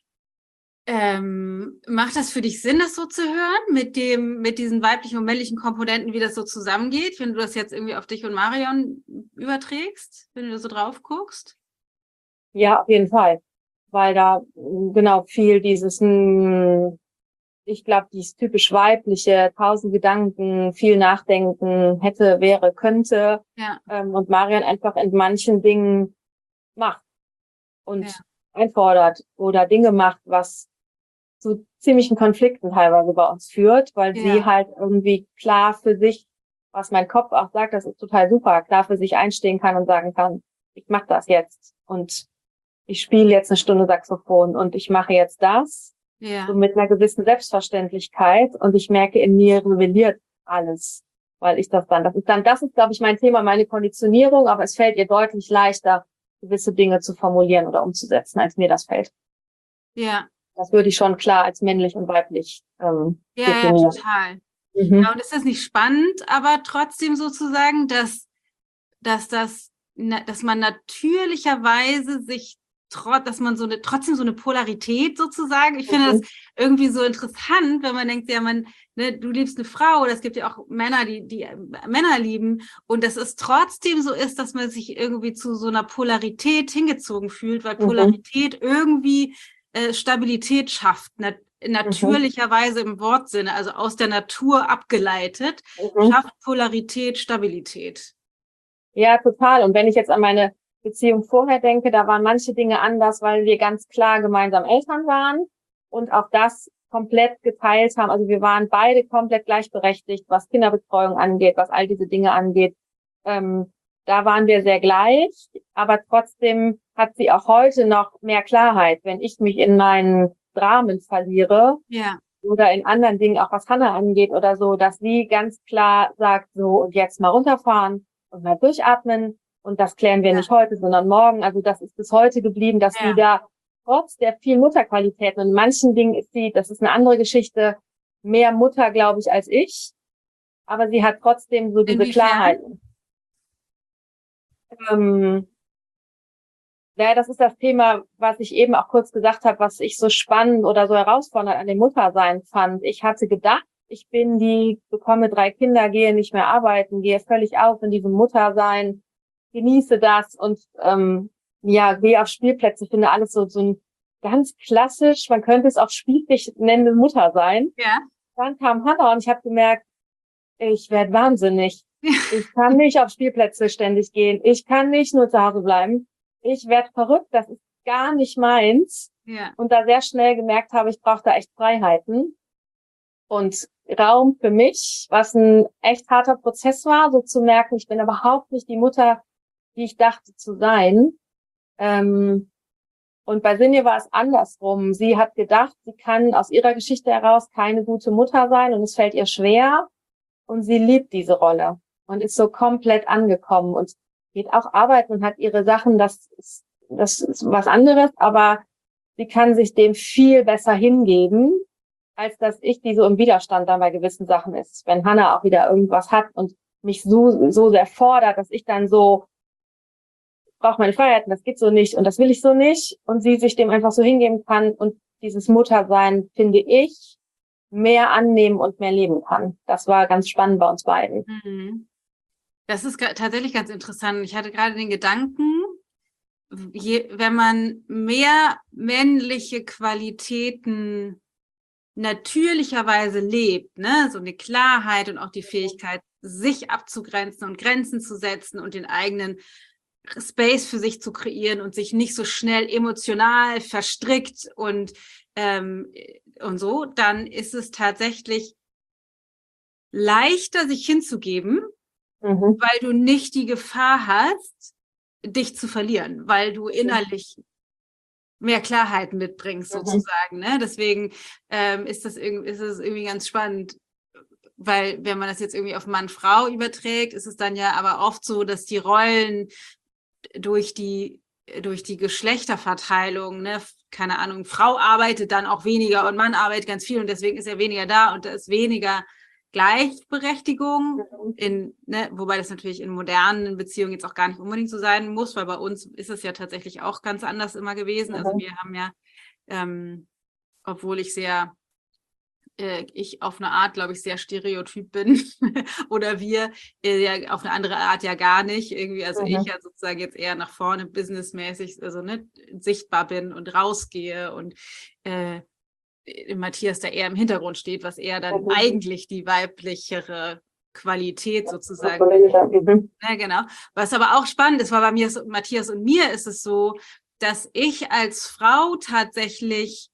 Ähm, macht das für dich Sinn, das so zu hören, mit dem, mit diesen weiblichen und männlichen Komponenten, wie das so zusammengeht, wenn du das jetzt irgendwie auf dich und Marion überträgst, wenn du da so drauf guckst? Ja, auf jeden Fall. Weil da genau viel dieses, mh, ich glaube, dieses typisch weibliche, tausend Gedanken, viel nachdenken, hätte, wäre, könnte. Ja. Ähm, und Marion einfach in manchen Dingen macht und Ja. einfordert oder Dinge macht, was zu ziemlichen Konflikten teilweise bei uns führt, weil Ja. sie halt irgendwie klar für sich, was mein Kopf auch sagt, das ist total super, klar für sich einstehen kann und sagen kann, ich mache das jetzt und ich spiele jetzt eine Stunde Saxophon und ich mache jetzt das, Ja. so mit einer gewissen Selbstverständlichkeit und ich merke, in mir rebelliert alles, weil ich das dann, das ist dann, das ist, glaube ich, mein Thema, meine Konditionierung, aber es fällt ihr deutlich leichter, gewisse Dinge zu formulieren oder umzusetzen, als mir das fällt. Ja. Das würde ich schon klar als männlich und weiblich ähm, Ja, ja, definieren. total. Mhm. Ja, und ist das nicht spannend, aber trotzdem sozusagen, dass, dass das, na, dass man natürlicherweise sich trotz, dass man so eine, trotzdem so eine Polarität sozusagen, ich finde Mhm. das irgendwie so interessant, wenn man denkt, ja, man, ne, du liebst eine Frau, oder es gibt ja auch Männer, die, die äh, Männer lieben, und dass es trotzdem so ist, dass man sich irgendwie zu so einer Polarität hingezogen fühlt, weil Mhm. Polarität irgendwie äh, Stabilität schafft, nat natürlicherweise im Wortsinne, also aus der Natur abgeleitet, Mhm. schafft Polarität Stabilität. Ja, total. Und wenn ich jetzt an meine Beziehung vorher denke, da waren manche Dinge anders, weil wir ganz klar gemeinsam Eltern waren und auch das komplett geteilt haben. Also wir waren beide komplett gleichberechtigt, was Kinderbetreuung angeht, was all diese Dinge angeht. Ähm, da waren wir sehr gleich, aber trotzdem hat sie auch heute noch mehr Klarheit, wenn ich mich in meinen Dramen verliere. Ja. Oder in anderen Dingen, auch was Hannah angeht oder so, dass sie ganz klar sagt, so, und jetzt mal runterfahren und mal durchatmen. Und das klären wir Ja. nicht heute, sondern morgen. Also das ist bis heute geblieben, dass Ja. sie da trotz der vielen Mutterqualitäten und in manchen Dingen ist sie, das ist eine andere Geschichte, mehr Mutter, glaube ich, als ich. Aber sie hat trotzdem so diese Inwiefern? Klarheit. Ähm, ja, das ist das Thema, was ich eben auch kurz gesagt habe, was ich so spannend oder so herausfordernd an dem Muttersein fand. Ich hatte gedacht, ich bin die, bekomme drei Kinder, gehe nicht mehr arbeiten, gehe völlig auf in diesem Muttersein, genieße das und ähm, ja, gehe auf Spielplätze, finde alles so so ein ganz klassisch, man könnte es auch spielpflicht nennen, Muttersein. Ja. Dann kam Hannah und ich habe gemerkt, ich werde wahnsinnig. Ich kann nicht auf Spielplätze ständig gehen. Ich kann nicht nur zu Hause bleiben. Ich werde verrückt. Das ist gar nicht meins. Ja. Und da sehr schnell gemerkt habe, ich brauche da echt Freiheiten und Raum für mich, was ein echt harter Prozess war, so zu merken, ich bin überhaupt nicht die Mutter, die ich dachte zu sein. Ähm, und bei Sinje war es andersrum. Sie hat gedacht, sie kann aus ihrer Geschichte heraus keine gute Mutter sein und es fällt ihr schwer. Und sie liebt diese Rolle und ist so komplett angekommen und geht auch arbeiten und hat ihre Sachen, das ist, das ist was anderes, aber sie kann sich dem viel besser hingeben. als dass ich die so im Widerstand dann bei gewissen Sachen ist. Wenn Hannah auch wieder irgendwas hat und mich so, so sehr fordert, dass ich dann so, ich brauche meine Freiheiten, das geht so nicht und das will ich so nicht und sie sich dem einfach so hingeben kann und dieses Muttersein, finde ich, mehr annehmen und mehr leben kann. Das war ganz spannend bei uns beiden. Mhm. Das ist tatsächlich ganz interessant. Ich hatte gerade den Gedanken, je, wenn man mehr männliche Qualitäten natürlicherweise lebt, ne, so eine Klarheit und auch die Fähigkeit, sich abzugrenzen und Grenzen zu setzen und den eigenen Space für sich zu kreieren und sich nicht so schnell emotional verstrickt und ähm, und so, dann ist es tatsächlich leichter, sich hinzugeben, mhm. weil du nicht die Gefahr hast, dich zu verlieren, weil du innerlich mehr Klarheit mitbringst, sozusagen. Mhm. Ne? Deswegen ähm, ist das irgendwie, ist es irgendwie ganz spannend, weil wenn man das jetzt irgendwie auf Mann-Frau überträgt, ist es dann ja aber oft so, dass die Rollen durch die durch die Geschlechterverteilung, ne, keine Ahnung, Frau arbeitet dann auch weniger und Mann arbeitet ganz viel und deswegen ist er weniger da und da ist weniger Gleichberechtigung, in, ne, wobei das natürlich in modernen Beziehungen jetzt auch gar nicht unbedingt so sein muss, weil bei uns ist es ja tatsächlich auch ganz anders immer gewesen. Also wir haben ja, ähm, obwohl ich sehr äh, ich auf eine Art, glaube ich, sehr stereotyp bin oder wir äh, ja auf eine andere Art ja gar nicht. Irgendwie, also mhm. ich ja sozusagen jetzt eher nach vorne businessmäßig, also ne, sichtbar bin und rausgehe und äh, Matthias da eher im Hintergrund steht, was eher dann mhm. eigentlich die weiblichere Qualität sozusagen. Mhm. Ja, genau. Was aber auch spannend ist, weil bei mir, Matthias und mir ist es so, dass ich als Frau tatsächlich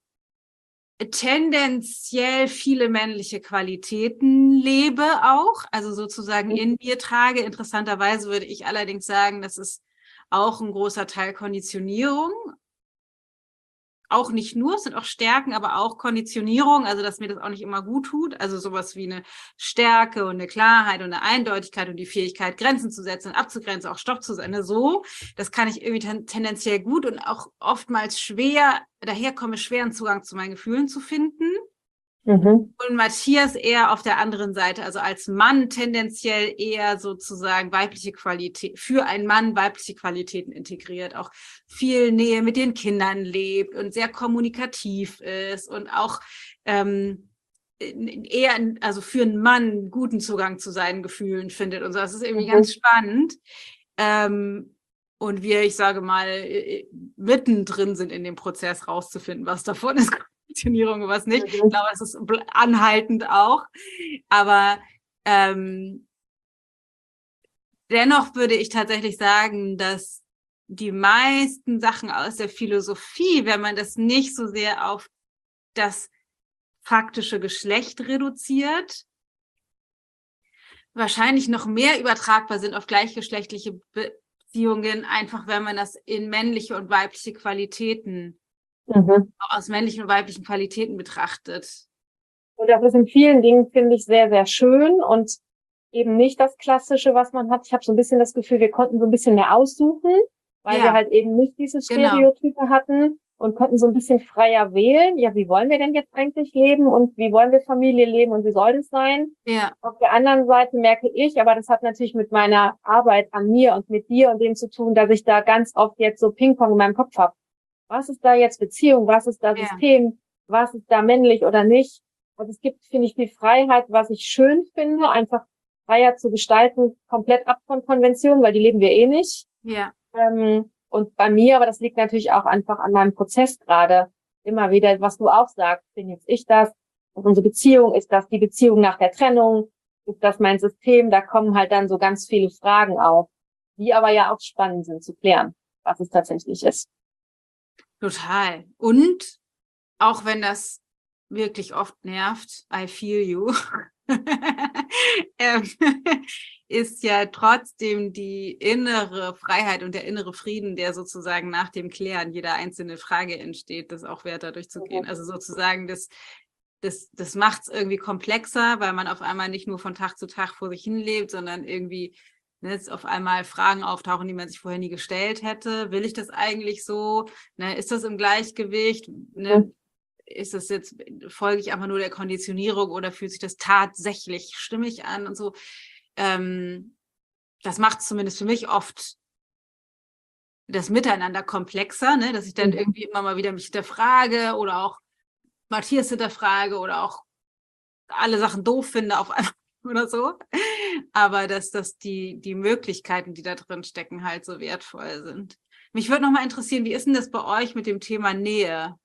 tendenziell viele männliche Qualitäten lebe auch, also sozusagen in mir trage. Interessanterweise würde ich allerdings sagen, das ist auch ein großer Teil Konditionierung. Auch nicht nur, es sind auch Stärken, aber auch Konditionierung, also dass mir das auch nicht immer gut tut. Also sowas wie eine Stärke und eine Klarheit und eine Eindeutigkeit und die Fähigkeit, Grenzen zu setzen und abzugrenzen, auch Stopp zu sein. So, das kann ich irgendwie ten- tendenziell gut und auch oftmals schwer, daher komme schwer einen Zugang zu meinen Gefühlen zu finden. Mhm. Und Matthias eher auf der anderen Seite, also als Mann tendenziell eher sozusagen weibliche Qualität, für einen Mann weibliche Qualitäten integriert, auch viel Nähe mit den Kindern lebt und sehr kommunikativ ist und auch ähm, eher, also für einen Mann guten Zugang zu seinen Gefühlen findet und so. Das ist irgendwie mhm. ganz spannend. Ähm, und wir, ich sage mal, mittendrin sind in dem Prozess rauszufinden, was davon ist Konditionierung, was nicht. Mhm. Ich glaube, es ist anhaltend auch. Aber ähm, dennoch würde ich tatsächlich sagen, dass die meisten Sachen aus der Philosophie, wenn man das nicht so sehr auf das faktische Geschlecht reduziert, wahrscheinlich noch mehr übertragbar sind auf gleichgeschlechtliche Beziehungen, einfach wenn man das in männliche und weibliche Qualitäten Mhm. aus männlichen und weiblichen Qualitäten betrachtet. Und das ist in vielen Dingen, finde ich, sehr, sehr schön und eben nicht das Klassische, was man hat. Ich habe so ein bisschen das Gefühl, wir konnten so ein bisschen mehr aussuchen, weil ja. wir halt eben nicht diese Stereotype genau. hatten und konnten so ein bisschen freier wählen. Ja, wie wollen wir denn jetzt eigentlich leben und wie wollen wir Familie leben und wie soll das sein? Ja. Auf der anderen Seite merke ich, aber das hat natürlich mit meiner Arbeit an mir und mit dir und dem zu tun, dass ich da ganz oft jetzt so Ping-Pong in meinem Kopf habe. Was ist da jetzt Beziehung? Was ist da System? Ja. Was ist da männlich oder nicht? Also es gibt, finde ich, die Freiheit, was ich schön finde, einfach freier zu gestalten, komplett ab von Konventionen, weil die leben wir eh nicht. Ja. Ähm, und bei mir, aber das liegt natürlich auch einfach an meinem Prozess gerade, immer wieder, was du auch sagst, bin jetzt ich das? Und unsere Beziehung, ist das die Beziehung nach der Trennung? Ist das mein System? Da kommen halt dann so ganz viele Fragen auf, die aber ja auch spannend sind zu klären, was es tatsächlich ist. Total. Und auch wenn das wirklich oft nervt, I feel you, ähm, ist ja trotzdem die innere Freiheit und der innere Frieden, der sozusagen nach dem Klären jeder einzelne Frage entsteht, das auch wert dadurch zu gehen. Also sozusagen das, das, das macht es irgendwie komplexer, weil man auf einmal nicht nur von Tag zu Tag vor sich hin lebt, sondern irgendwie ne, auf einmal Fragen auftauchen, die man sich vorher nie gestellt hätte. Will ich das eigentlich so? Ne, ist das im Gleichgewicht? Ne? ist es jetzt, folge ich einfach nur der Konditionierung oder fühlt sich das tatsächlich stimmig an und so. Ähm, das macht zumindest für mich oft das Miteinander komplexer, ne? Dass ich dann Mhm. irgendwie immer mal wieder mich hinterfrage oder auch Matthias hinterfrage oder auch alle Sachen doof finde auf einmal oder so. Aber dass, dass die, die Möglichkeiten, die da drin stecken, halt so wertvoll sind. Mich würde noch mal interessieren, wie ist denn das bei euch mit dem Thema Nähe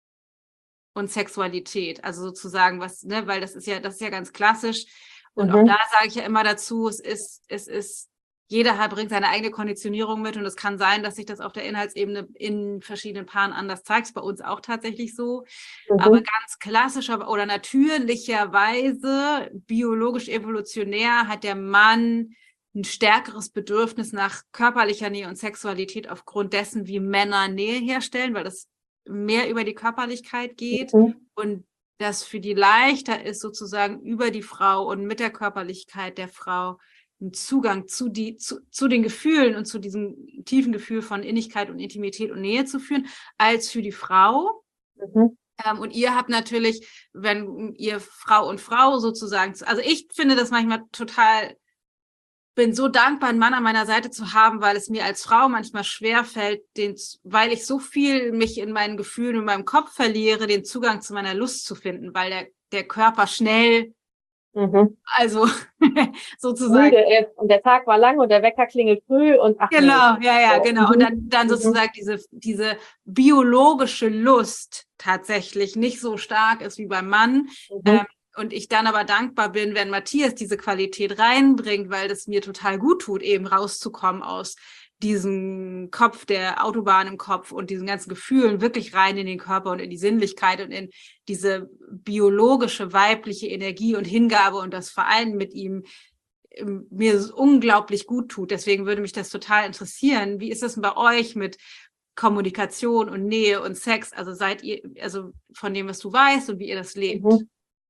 und Sexualität? Also sozusagen, was, ne, weil das ist ja, das ist ja ganz klassisch. Und auch Mhm. da sage ich ja immer dazu, es ist, es ist, jeder hat, bringt seine eigene Konditionierung mit und es kann sein, dass sich das auf der Inhaltsebene in verschiedenen Paaren anders zeigt. Ist bei uns auch tatsächlich so. Mhm. Aber ganz klassischer oder natürlicherweise, biologisch evolutionär, hat der Mann ein stärkeres Bedürfnis nach körperlicher Nähe und Sexualität aufgrund dessen, wie Männer Nähe herstellen, weil das mehr über die Körperlichkeit geht Mhm. und das für die leichter ist, sozusagen über die Frau und mit der Körperlichkeit der Frau einen Zugang zu, die, zu, zu den Gefühlen und zu diesem tiefen Gefühl von Innigkeit und Intimität und Nähe zu führen, als für die Frau. Mhm. Ähm, und ihr habt natürlich, wenn ihr Frau und Frau sozusagen, also ich finde das manchmal total, bin so dankbar, einen Mann an meiner Seite zu haben, weil es mir als Frau manchmal schwerfällt, den, weil ich so viel mich in meinen Gefühlen und meinem Kopf verliere, den Zugang zu meiner Lust zu finden, weil der, der Körper schnell, Mhm. also sozusagen, Müde ist und der Tag war lang und der Wecker klingelt früh und ach nee. genau, ja, ja, So. genau. Und Mhm. dann, dann Mhm. sozusagen diese, diese biologische Lust tatsächlich nicht so stark ist wie beim Mann. Mhm. Ähm, und ich dann aber dankbar bin, wenn Matthias diese Qualität reinbringt, weil das mir total gut tut, eben rauszukommen aus diesem Kopf, der Autobahn im Kopf und diesen ganzen Gefühlen wirklich rein in den Körper und in die Sinnlichkeit und in diese biologische weibliche Energie und Hingabe und das Vereinen mit ihm mir unglaublich gut tut. Deswegen würde mich das total interessieren. Wie ist es denn bei euch mit Kommunikation und Nähe und Sex? Also seid ihr, also von dem, was du weißt und wie ihr das lebt? Mhm.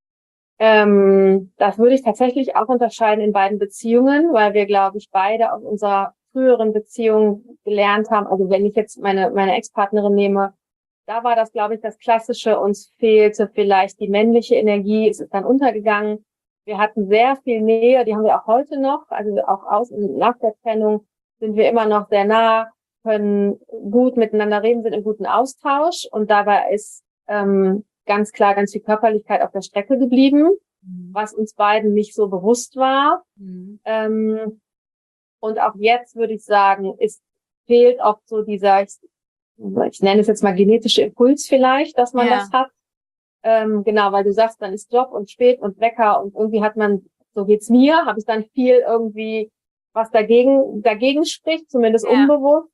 Ähm, das würde ich tatsächlich auch unterscheiden in beiden Beziehungen, weil wir, glaube ich, beide aus unserer früheren Beziehung gelernt haben. Also wenn ich jetzt meine, meine Ex-Partnerin nehme, da war das, glaube ich, das Klassische. Uns fehlte vielleicht die männliche Energie. Es ist dann untergegangen. Wir hatten sehr viel Nähe. Die haben wir auch heute noch. Also auch aus, nach der Trennung sind wir immer noch sehr nah, können gut miteinander reden, sind im guten Austausch. Und dabei ist, ähm, ganz klar ganz viel Körperlichkeit auf der Strecke geblieben, mhm. was uns beiden nicht so bewusst war. Mhm. Ähm, und auch jetzt würde ich sagen, es fehlt auch so dieser, ich, ich nenne es jetzt mal genetische Impuls vielleicht, dass man ja. das hat. Ähm, genau, weil du sagst, dann ist Job und spät und Wecker und irgendwie hat man, so geht's mir, habe ich dann viel irgendwie, was dagegen dagegen spricht, zumindest ja. unbewusst.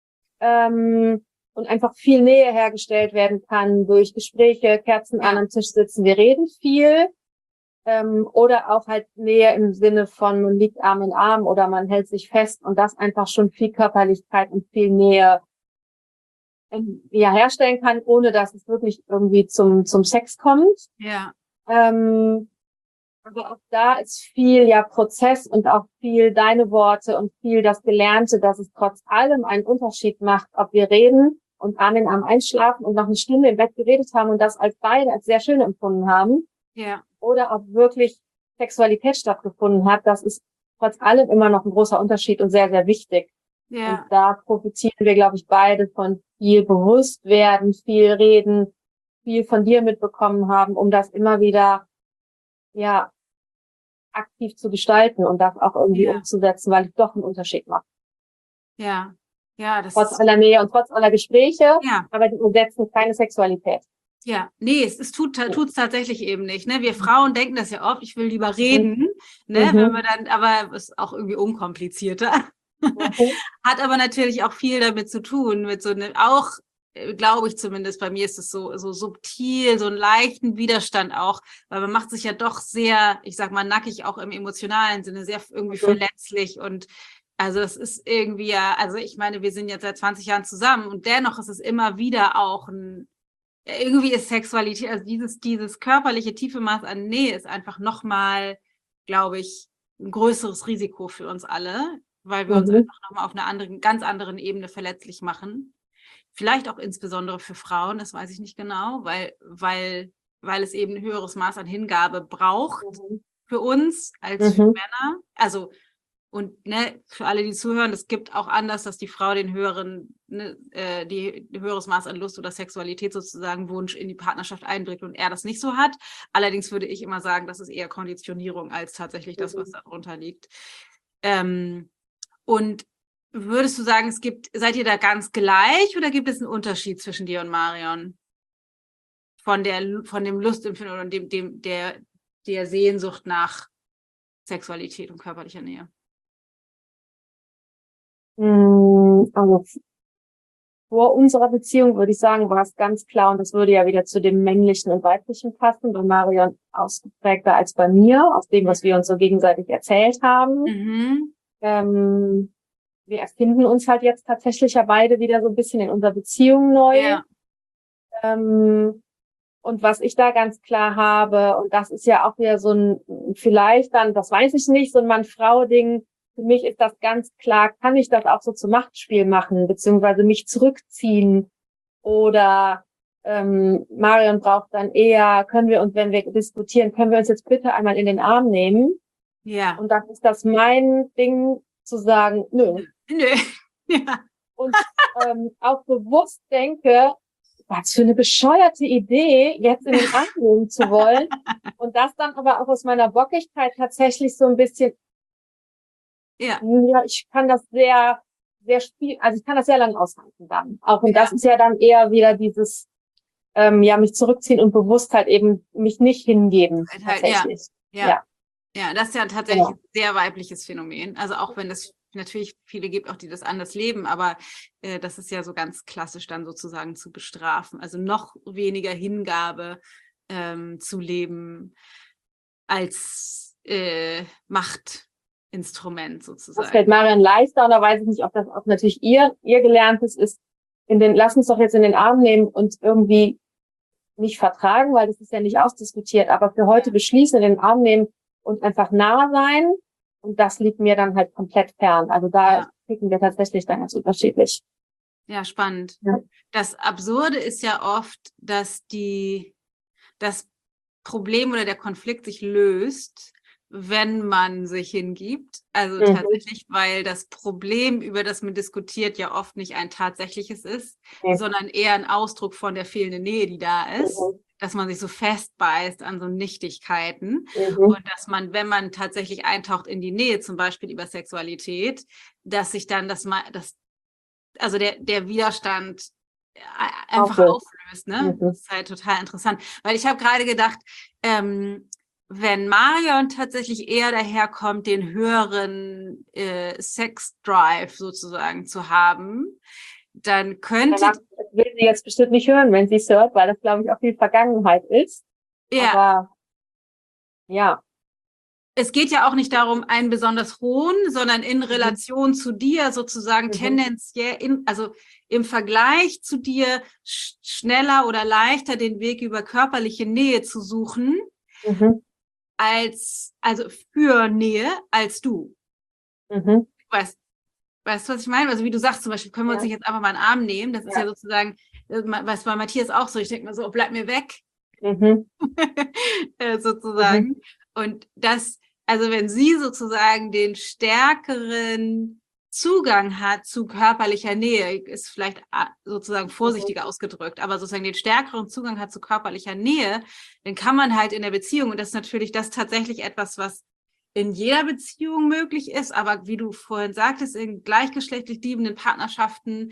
Ähm, und einfach viel Nähe hergestellt werden kann durch Gespräche, Kerzen ja. an am Tisch sitzen, wir reden viel. Ähm, oder auch halt Nähe im Sinne von, man liegt Arm in Arm oder man hält sich fest und das einfach schon viel Körperlichkeit und viel Nähe ähm, ja, herstellen kann, ohne dass es wirklich irgendwie zum zum Sex kommt. Ja. Ähm, aber auch da ist viel ja Prozess und auch viel deine Worte und viel das Gelernte, dass es trotz allem einen Unterschied macht, ob wir reden und Arm in Arm einschlafen und noch eine Stunde im Bett geredet haben und das als beide als sehr schön empfunden haben. Ja. Oder ob wirklich Sexualität stattgefunden hat, das ist trotz allem immer noch ein großer Unterschied und sehr, sehr wichtig. Ja. Und da profitieren wir, glaube ich, beide von viel Bewusstwerden, viel Reden, viel von dir mitbekommen haben, um das immer wieder, ja, aktiv zu gestalten und das auch irgendwie ja. umzusetzen, weil es doch einen Unterschied macht. Ja, ja, das trotz ist aller Nähe und trotz aller Gespräche, ja. aber die umsetzen keine Sexualität. Ja, nee, es, es tut tut's tatsächlich eben nicht. Ne? Wir Frauen denken das ja oft, ich will lieber reden, mhm. ne, mhm. wenn wir dann, aber es ist auch irgendwie unkomplizierter. Mhm. Hat aber natürlich auch viel damit zu tun, mit so einem, auch, glaube ich zumindest, bei mir ist es so, so subtil, so einen leichten Widerstand auch, weil man macht sich ja doch sehr, ich sag mal, nackig auch im emotionalen Sinne, sehr irgendwie mhm. verletzlich und also es ist irgendwie ja, also ich meine, wir sind jetzt seit zwanzig Jahren zusammen und dennoch ist es immer wieder auch ein, irgendwie ist Sexualität, also dieses, dieses körperliche tiefe Maß an Nähe ist einfach nochmal, glaube ich, ein größeres Risiko für uns alle, weil wir mhm. uns einfach nochmal auf einer anderen, ganz anderen Ebene verletzlich machen. vielleicht auch insbesondere für Frauen, das weiß ich nicht genau, weil, weil, weil es eben ein höheres Maß an Hingabe braucht Mhm. für uns als für Mhm. Männer. Also, und ne, für alle, die zuhören, es gibt auch anders, dass die Frau den höheren, ne, äh, die, die höheres Maß an Lust oder Sexualität sozusagen Wunsch in die Partnerschaft einbringt und er das nicht so hat. Allerdings würde ich immer sagen, das ist eher Konditionierung als tatsächlich das, was Mhm. darunter liegt. Ähm, und würdest du sagen, es gibt, seid ihr da ganz gleich oder gibt es einen Unterschied zwischen dir und Marion? Von der, von dem Lustempfinden und dem, dem, der, der Sehnsucht nach Sexualität und körperlicher Nähe? Mm, Also vor unserer Beziehung würde ich sagen, war es ganz klar, und das würde ja wieder zu dem männlichen und weiblichen passen, bei Marion ausgeprägter als bei mir, aus dem, was wir uns so gegenseitig erzählt haben. Mhm. Ähm, wir erfinden uns halt jetzt tatsächlich ja beide wieder so ein bisschen in unserer Beziehung neu. Ja. Ähm, und was ich da ganz klar habe, und das ist ja auch wieder so ein, vielleicht dann, das weiß ich nicht, so ein Mann-Frau-Ding. Für mich ist das ganz klar, kann ich das auch so zum Machtspiel machen, beziehungsweise mich zurückziehen oder ähm, Marion braucht dann eher, können wir uns, wenn wir diskutieren, können wir uns jetzt bitte einmal in den Arm nehmen? Ja. Und dann ist das mein Ding zu sagen, nö. Nö. Ja. Und ähm, auch bewusst denke, was für eine bescheuerte Idee, jetzt in den Arm nehmen zu wollen. Und das dann aber auch aus meiner Bockigkeit tatsächlich so ein bisschen, Ja. ja, ich kann das sehr, sehr spiel, also ich kann das sehr lange aushalten dann. Auch, und Ja. das ist ja dann eher wieder dieses, ähm, ja, mich zurückziehen und bewusst halt eben mich nicht hingeben, Halt, tatsächlich. ja. Ja. Ja, Ja, das ist ja tatsächlich genau. ein sehr weibliches Phänomen. Also auch wenn es natürlich viele gibt, auch die das anders leben, aber äh, das ist ja so ganz klassisch dann sozusagen zu bestrafen. Also noch weniger Hingabe ähm, zu leben als äh, Machtinstrument Das sozusagen. fällt Marion leichter, und da weiß ich nicht, ob das auch natürlich ihr, ihr gelerntes ist, in den, lass uns doch jetzt in den Arm nehmen und irgendwie nicht vertragen, weil das ist ja nicht ausdiskutiert, aber für heute beschließen, in den Arm nehmen und einfach nah sein. Und das liegt mir dann halt komplett fern. Also da Ja. ticken wir tatsächlich dann ganz unterschiedlich. Ja, spannend. Ja. Das Absurde ist ja oft, dass die, das Problem oder der Konflikt sich löst, wenn man sich hingibt. Also Mhm. tatsächlich, weil das Problem, über das man diskutiert, ja oft nicht ein tatsächliches ist, Mhm. sondern eher ein Ausdruck von der fehlenden Nähe, die da ist, Mhm. dass man sich so festbeißt an so Nichtigkeiten Mhm. und dass man, wenn man tatsächlich eintaucht in die Nähe, zum Beispiel über Sexualität, dass sich dann das, das also der, der Widerstand einfach Okay. auflöst, ne? Mhm. Das ist halt total interessant. Weil ich habe gerade gedacht, ähm, wenn Marion tatsächlich eher daherkommt, den höheren äh, Sex-Drive sozusagen zu haben, dann könnte... Danach will sie jetzt bestimmt nicht hören, wenn sie es hört, weil das, glaube ich, auch viel Vergangenheit ist. Ja. Aber ja. Es geht ja auch nicht darum, einen besonders hohen, sondern in Relation mhm. zu dir sozusagen mhm. tendenziell, in, also im Vergleich zu dir sch schneller oder leichter den Weg über körperliche Nähe zu suchen, mhm. als, also für Nähe als du. Mhm. Weißt, weißt du, was ich meine? Also wie du sagst zum Beispiel, können wir ja. uns nicht jetzt einfach mal einen Arm nehmen? Das ja. ist ja sozusagen, was bei Matthias auch so, ich denke mal so, oh, bleib mir weg. Mhm. sozusagen. Mhm. Und das, also wenn sie sozusagen den stärkeren Zugang hat zu körperlicher Nähe, ist vielleicht sozusagen vorsichtiger mhm. ausgedrückt, aber sozusagen den stärkeren Zugang hat zu körperlicher Nähe, dann kann man halt in der Beziehung, und das ist natürlich das tatsächlich etwas, was in jeder Beziehung möglich ist, aber wie du vorhin sagtest, in gleichgeschlechtlich liebenden Partnerschaften,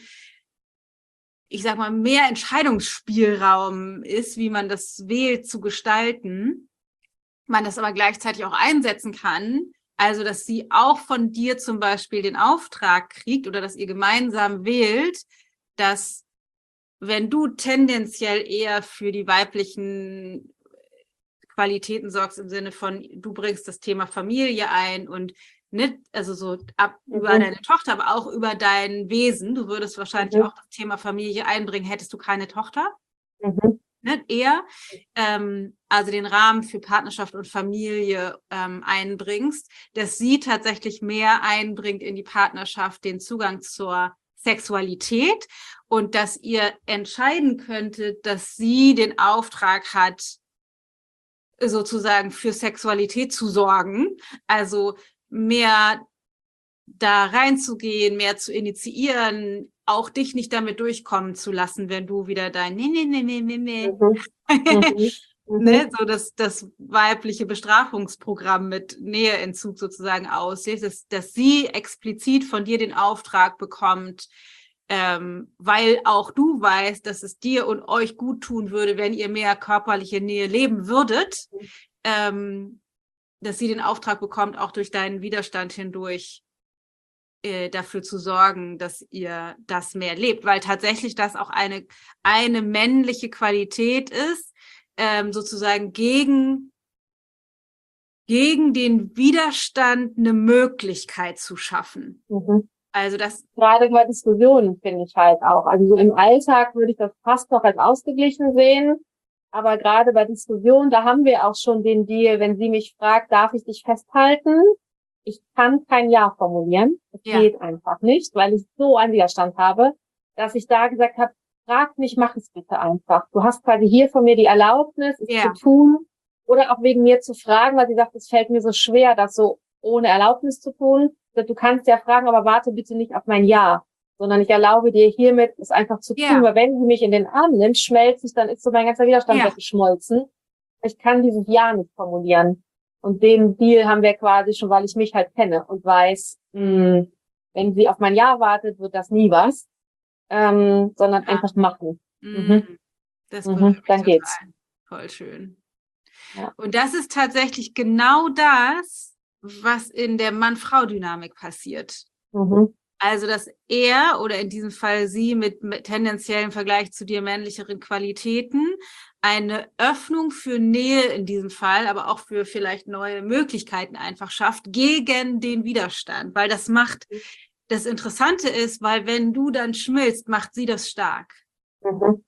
ich sag mal, mehr Entscheidungsspielraum ist, wie man das wählt zu gestalten, man das aber gleichzeitig auch einsetzen kann, also dass sie auch von dir zum Beispiel den Auftrag kriegt oder dass ihr gemeinsam wählt, dass wenn du tendenziell eher für die weiblichen Qualitäten sorgst, im Sinne von, du bringst das Thema Familie ein und nicht, also so ab mhm. über deine Tochter, aber auch über dein Wesen. Du würdest wahrscheinlich mhm. auch das Thema Familie einbringen, hättest du keine Tochter. Mhm. Nicht eher, ähm, also den Rahmen für Partnerschaft und Familie ähm, einbringst, dass sie tatsächlich mehr einbringt in die Partnerschaft, den Zugang zur Sexualität und dass ihr entscheiden könntet, dass sie den Auftrag hat, sozusagen für Sexualität zu sorgen, also mehr da reinzugehen, mehr zu initiieren, auch dich nicht damit durchkommen zu lassen, wenn du wieder dein nee, nee, nee, nee, nee, nee. Mhm. Mhm. Ne, so das, das weibliche Bestrafungsprogramm mit Näheentzug sozusagen aussieht, dass, dass sie explizit von dir den Auftrag bekommt, ähm, weil auch du weißt, dass es dir und euch gut tun würde, wenn ihr mehr körperliche Nähe leben würdet, ähm, dass sie den Auftrag bekommt, auch durch deinen Widerstand hindurch äh, dafür zu sorgen, dass ihr das mehr lebt, weil tatsächlich das auch eine, eine männliche Qualität ist, ähm, sozusagen gegen, gegen den Widerstand eine Möglichkeit zu schaffen. Mhm. Also das gerade bei Diskussionen finde ich halt auch. Also so im Alltag würde ich das fast noch als ausgeglichen sehen. Aber gerade bei Diskussionen, da haben wir auch schon den Deal, wenn sie mich fragt, darf ich dich festhalten? Ich kann kein Ja formulieren. Das ja. geht einfach nicht, weil ich so einen Widerstand habe, dass ich da gesagt habe, frag mich, mach es bitte einfach. Du hast quasi hier von mir die Erlaubnis, es ja. zu tun. Oder auch wegen mir zu fragen, weil sie sagt, es fällt mir so schwer, das so ohne Erlaubnis zu tun. Du kannst ja fragen, aber warte bitte nicht auf mein Ja, sondern ich erlaube dir hiermit, es einfach zu tun. Yeah. Weil wenn du mich in den Arm nimmst, schmelzt es, dann ist so mein ganzer Widerstand yeah. weggeschmolzen. Ich kann dieses Ja nicht formulieren. Und den Deal haben wir quasi schon, weil ich mich halt kenne und weiß, mh, wenn sie auf mein Ja wartet, wird das nie was, ähm, sondern ja. einfach machen. Mhm. Das mhm. Dann total. Geht's. Voll schön. Ja. Und das ist tatsächlich genau das, was in der Mann-Frau-Dynamik passiert. Mhm. Also, dass er oder in diesem Fall sie mit, mit tendenziellen Vergleich zu dir männlicheren Qualitäten eine Öffnung für Nähe in diesem Fall, aber auch für vielleicht neue Möglichkeiten einfach schafft gegen den Widerstand. Weil das macht, das Interessante ist, weil wenn du dann schmilzt, macht sie das stark. Mhm.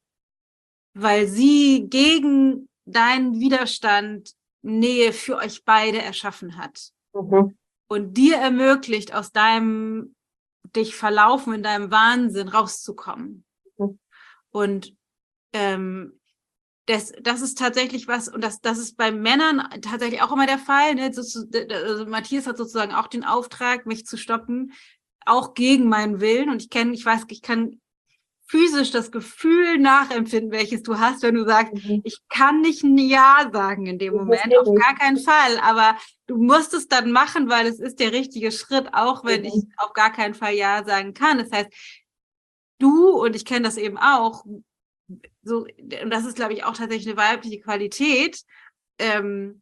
Weil sie gegen deinen Widerstand Nähe für euch beide erschaffen hat. Mhm. Und dir ermöglicht, aus deinem dich verlaufen, in deinem Wahnsinn rauszukommen. Mhm. Und ähm, das, das ist tatsächlich was, und das, das ist bei Männern tatsächlich auch immer der Fall. Ne? Also, Matthias hat sozusagen auch den Auftrag, mich zu stoppen, auch gegen meinen Willen. Und ich kenne, ich weiß, ich kann physisch das Gefühl nachempfinden, welches du hast, wenn du sagst, mhm. ich kann nicht ein Ja sagen in dem Moment, auf gar keinen Fall, aber du musst es dann machen, weil es ist der richtige Schritt, auch wenn mhm. ich auf gar keinen Fall Ja sagen kann. Das heißt, du, und ich kenne das eben auch, so, und das ist, glaube ich, auch tatsächlich eine weibliche Qualität, ähm,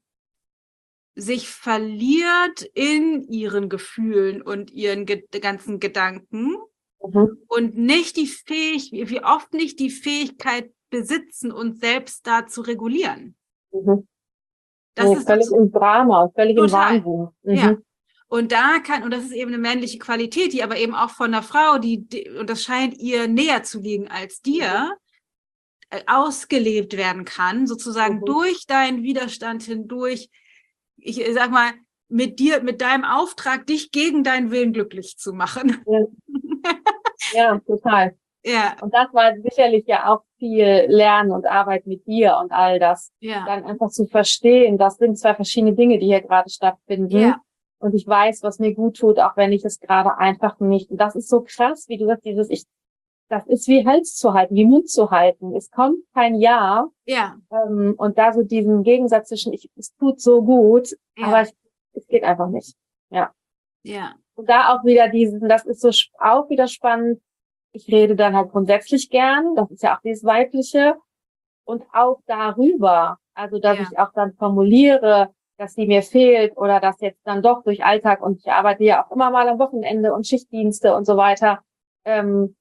sich verliert in ihren Gefühlen und ihren ge- ganzen Gedanken. Mhm. Und nicht die Fähigkeit, wie oft nicht die Fähigkeit besitzen, uns selbst da zu regulieren. Mhm. Das nee, ist völlig im Drama, völlig total. Im Wahnsinn. Mhm. Ja. Und da kann, und das ist eben eine männliche Qualität, die aber eben auch von einer Frau, die, die und das scheint ihr näher zu liegen als dir, mhm. ausgelebt werden kann, sozusagen mhm. durch deinen Widerstand hindurch, ich sag mal, mit dir, mit deinem Auftrag, dich gegen deinen Willen glücklich zu machen. Ja. Ja, total. Ja. Und das war sicherlich ja auch viel Lernen und Arbeit mit dir und all das. Ja. Dann einfach zu verstehen, das sind zwei verschiedene Dinge, die hier gerade stattfinden. Ja. Und ich weiß, was mir gut tut, auch wenn ich es gerade einfach nicht. Und das ist so krass, wie du sagst, dieses, ich, das ist wie Hals zu halten, wie Mund zu halten. Es kommt kein Ja. Ja. Ähm, und da so diesen Gegensatz zwischen, ich, es tut so gut, ja. aber ich, es geht einfach nicht. Ja. Ja. Und da auch wieder diesen, das ist so auch wieder spannend. Ich rede dann halt grundsätzlich gern. Das ist ja auch dieses Weibliche. Und auch darüber. Also, dass ja. ich auch dann formuliere, dass die mir fehlt oder dass jetzt dann doch durch Alltag und ich arbeite ja auch immer mal am Wochenende und Schichtdienste und so weiter, ähm,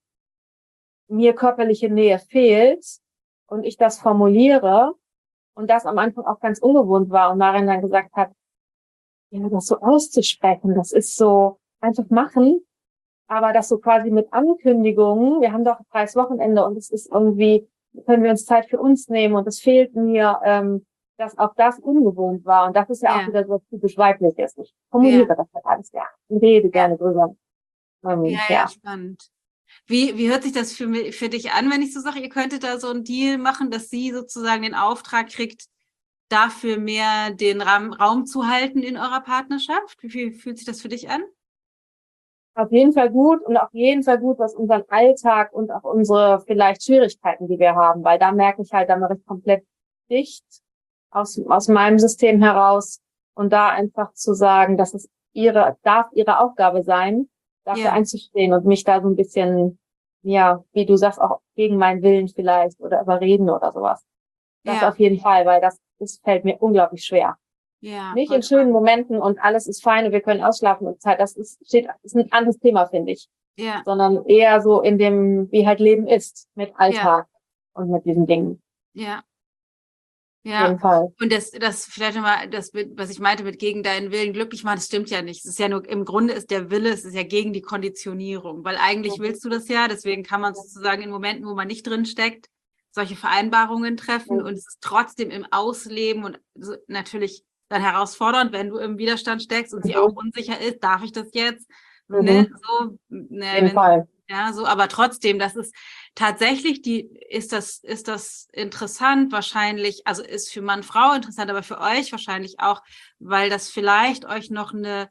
mir körperliche Nähe fehlt und ich das formuliere und das am Anfang auch ganz ungewohnt war und Maren dann gesagt hat, ja, das so auszusprechen, das ist so einfach machen, aber das so quasi mit Ankündigungen, wir haben doch ein freies Wochenende und es ist irgendwie, können wir uns Zeit für uns nehmen und es fehlt mir, ähm, dass auch das ungewohnt war und das ist ja, ja. auch wieder so typisch Weibliches. Ich formuliere ja. das halt alles gerne und rede gerne drüber. Ähm, ja, ja, ja, spannend. Wie, wie hört sich das für, mi- für dich an, wenn ich so sage, ihr könntet da so einen Deal machen, dass sie sozusagen den Auftrag kriegt, dafür mehr den Raum, Raum zu halten in eurer Partnerschaft? Wie, wie fühlt sich das für dich an? Auf jeden Fall gut und auf jeden Fall gut, was unseren Alltag und auch unsere vielleicht Schwierigkeiten, die wir haben, weil da merke ich halt, da mache ich komplett dicht aus, aus meinem System heraus und da einfach zu sagen, dass es ihre, darf ihre Aufgabe sein, dafür Ja, einzustehen und mich da so ein bisschen, ja, wie du sagst, auch gegen meinen Willen vielleicht oder überreden oder sowas. Das ja, auf jeden Fall, weil das, das fällt mir unglaublich schwer. ja, Nicht voll in schönen spannend. Momenten und alles ist fein und wir können ausschlafen und Zeit. Das ist, steht, ist ein anderes Thema, finde ich. Ja, Sondern eher so in dem, wie halt Leben ist, mit ja, Alltag und mit diesen Dingen. ja, Auf jeden ja. Fall. Und das, das vielleicht nochmal, das, mit- was ich meinte mit gegen deinen Willen glücklich machen, das stimmt ja nicht. Es ist ja nur, im Grunde ist der Wille, es ist ja gegen die Konditionierung, weil eigentlich Mhm. willst du das ja, deswegen kann man sozusagen in Momenten, wo man nicht drin steckt, solche Vereinbarungen treffen und es ist trotzdem im Ausleben und so, natürlich dann herausfordernd, wenn du im Widerstand steckst und sie auch Mhm. unsicher ist, darf ich das jetzt? Ne, Mhm. so, Auf ne, jeden wenn, Fall. ja, so, aber trotzdem, das ist tatsächlich die, ist das, ist das interessant wahrscheinlich, also ist für Mann, Frau interessant, aber für euch wahrscheinlich auch, weil das vielleicht euch noch eine,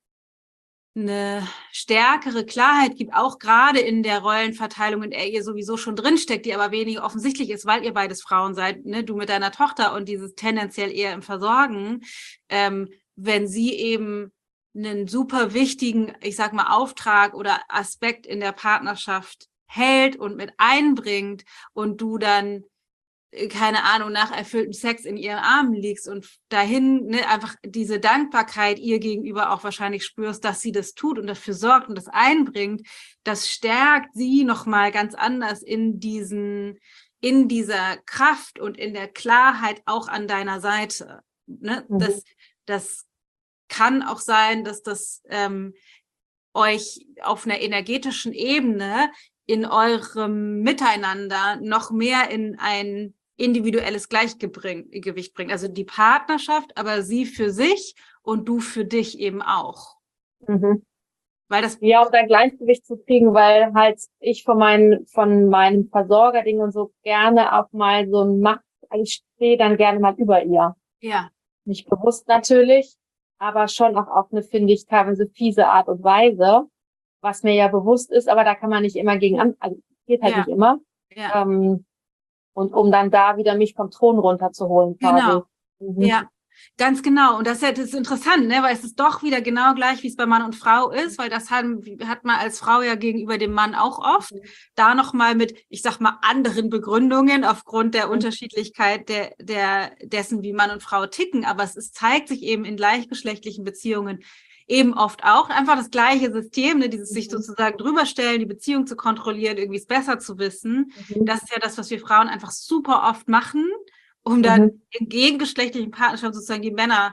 eine stärkere Klarheit gibt, auch gerade in der Rollenverteilung, in der ihr sowieso schon drinsteckt, die aber weniger offensichtlich ist, weil ihr beides Frauen seid, ne, du mit deiner Tochter und dieses tendenziell eher im Versorgen, ähm, wenn sie eben einen super wichtigen, ich sag mal, Auftrag oder Aspekt in der Partnerschaft hält und mit einbringt und du dann keine Ahnung, nach erfülltem Sex in ihren Armen liegst und dahin ne, einfach diese Dankbarkeit ihr gegenüber auch wahrscheinlich spürst, dass sie das tut und dafür sorgt und das einbringt, das stärkt sie nochmal ganz anders in diesen, in dieser Kraft und in der Klarheit auch an deiner Seite. Ne? Mhm. Das, das kann auch sein, dass das ähm, euch auf einer energetischen Ebene in eurem Miteinander noch mehr in ein individuelles Gleichgewicht bringt. Also die Partnerschaft, aber sie für sich und du für dich eben auch. Mhm. Weil das, Ja, um ein Gleichgewicht zu kriegen, weil halt ich von meinen, von meinem Versorgerding und so gerne auch mal so ein Macht, also ich stehe dann gerne mal über ihr. ja, Nicht bewusst natürlich, aber schon auch auf eine, finde ich, teilweise fiese Art und Weise, was mir ja bewusst ist, aber da kann man nicht immer gegen an, also geht halt ja, nicht immer. ja, Ähm, und um dann da wieder mich vom Thron runterzuholen, quasi. genau. Mhm. Ja, ganz genau. Und das ist ja das ist interessant, ne? Weil es ist doch wieder genau gleich, wie es bei Mann und Frau ist, weil das hat, hat man als Frau ja gegenüber dem Mann auch oft. Da nochmal mit, ich sag mal, anderen Begründungen aufgrund der Mhm. Unterschiedlichkeit der, der, dessen, wie Mann und Frau ticken. Aber es ist, zeigt sich eben in gleichgeschlechtlichen Beziehungen eben oft auch einfach das gleiche System, ne? Dieses sich Mhm. sozusagen drüberstellen, die Beziehung zu kontrollieren, irgendwie es besser zu wissen. Mhm. Das ist ja das, was wir Frauen einfach super oft machen, um dann Mhm. in gegengeschlechtlichen Partnerschaften sozusagen die Männer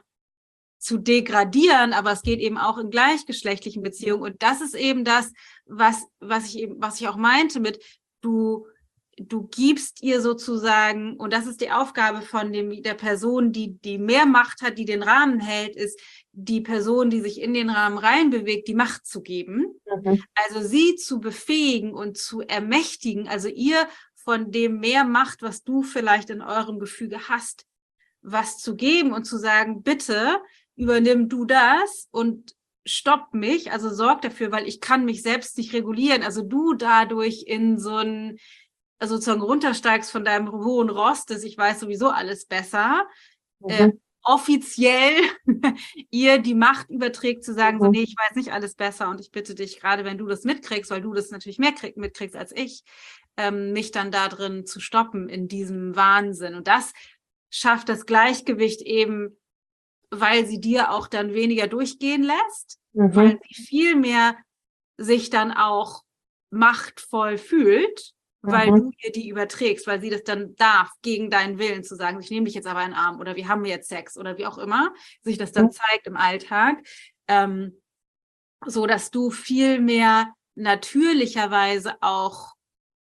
zu degradieren, aber es geht eben auch in gleichgeschlechtlichen Beziehungen. Und das ist eben das, was, was ich eben, was ich auch meinte mit, du, du gibst ihr sozusagen, und das ist die Aufgabe von dem, der Person, die, die mehr Macht hat, die den Rahmen hält, ist, die Person, die sich in den Rahmen reinbewegt, die Macht zu geben. Mhm. Also sie zu befähigen und zu ermächtigen, also ihr von dem mehr Macht, was du vielleicht in eurem Gefüge hast, was zu geben und zu sagen, bitte übernimm du das und stopp mich, also sorg dafür, weil ich kann mich selbst nicht regulieren. Also du dadurch in so ein, also sozusagen runtersteigst von deinem hohen Ross, dass ich weiß sowieso alles besser, äh, Mhm. offiziell ihr die Macht überträgt, zu sagen, so, Mhm. nee, ich weiß nicht alles besser und ich bitte dich, gerade wenn du das mitkriegst, weil du das natürlich mehr krieg, mitkriegst als ich, ähm, mich dann da drin zu stoppen in diesem Wahnsinn. Und das schafft das Gleichgewicht eben, weil sie dir auch dann weniger durchgehen lässt, weil Mhm. sie viel mehr sich dann auch machtvoll fühlt, weil Mhm. du ihr die überträgst, weil sie das dann darf, gegen deinen Willen zu sagen, ich nehme dich jetzt aber in den Arm oder wir haben jetzt Sex oder wie auch immer, sich das dann Mhm. zeigt im Alltag, ähm, so dass du viel mehr natürlicherweise auch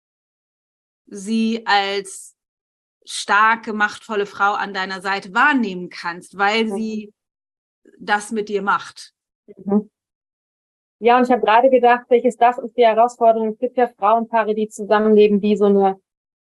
sie als starke, machtvolle Frau an deiner Seite wahrnehmen kannst, weil Mhm. sie das mit dir macht. Mhm. Ja, und ich habe gerade gedacht, welches das ist die Herausforderung. Es gibt ja Frauenpaare, die zusammenleben, die so eine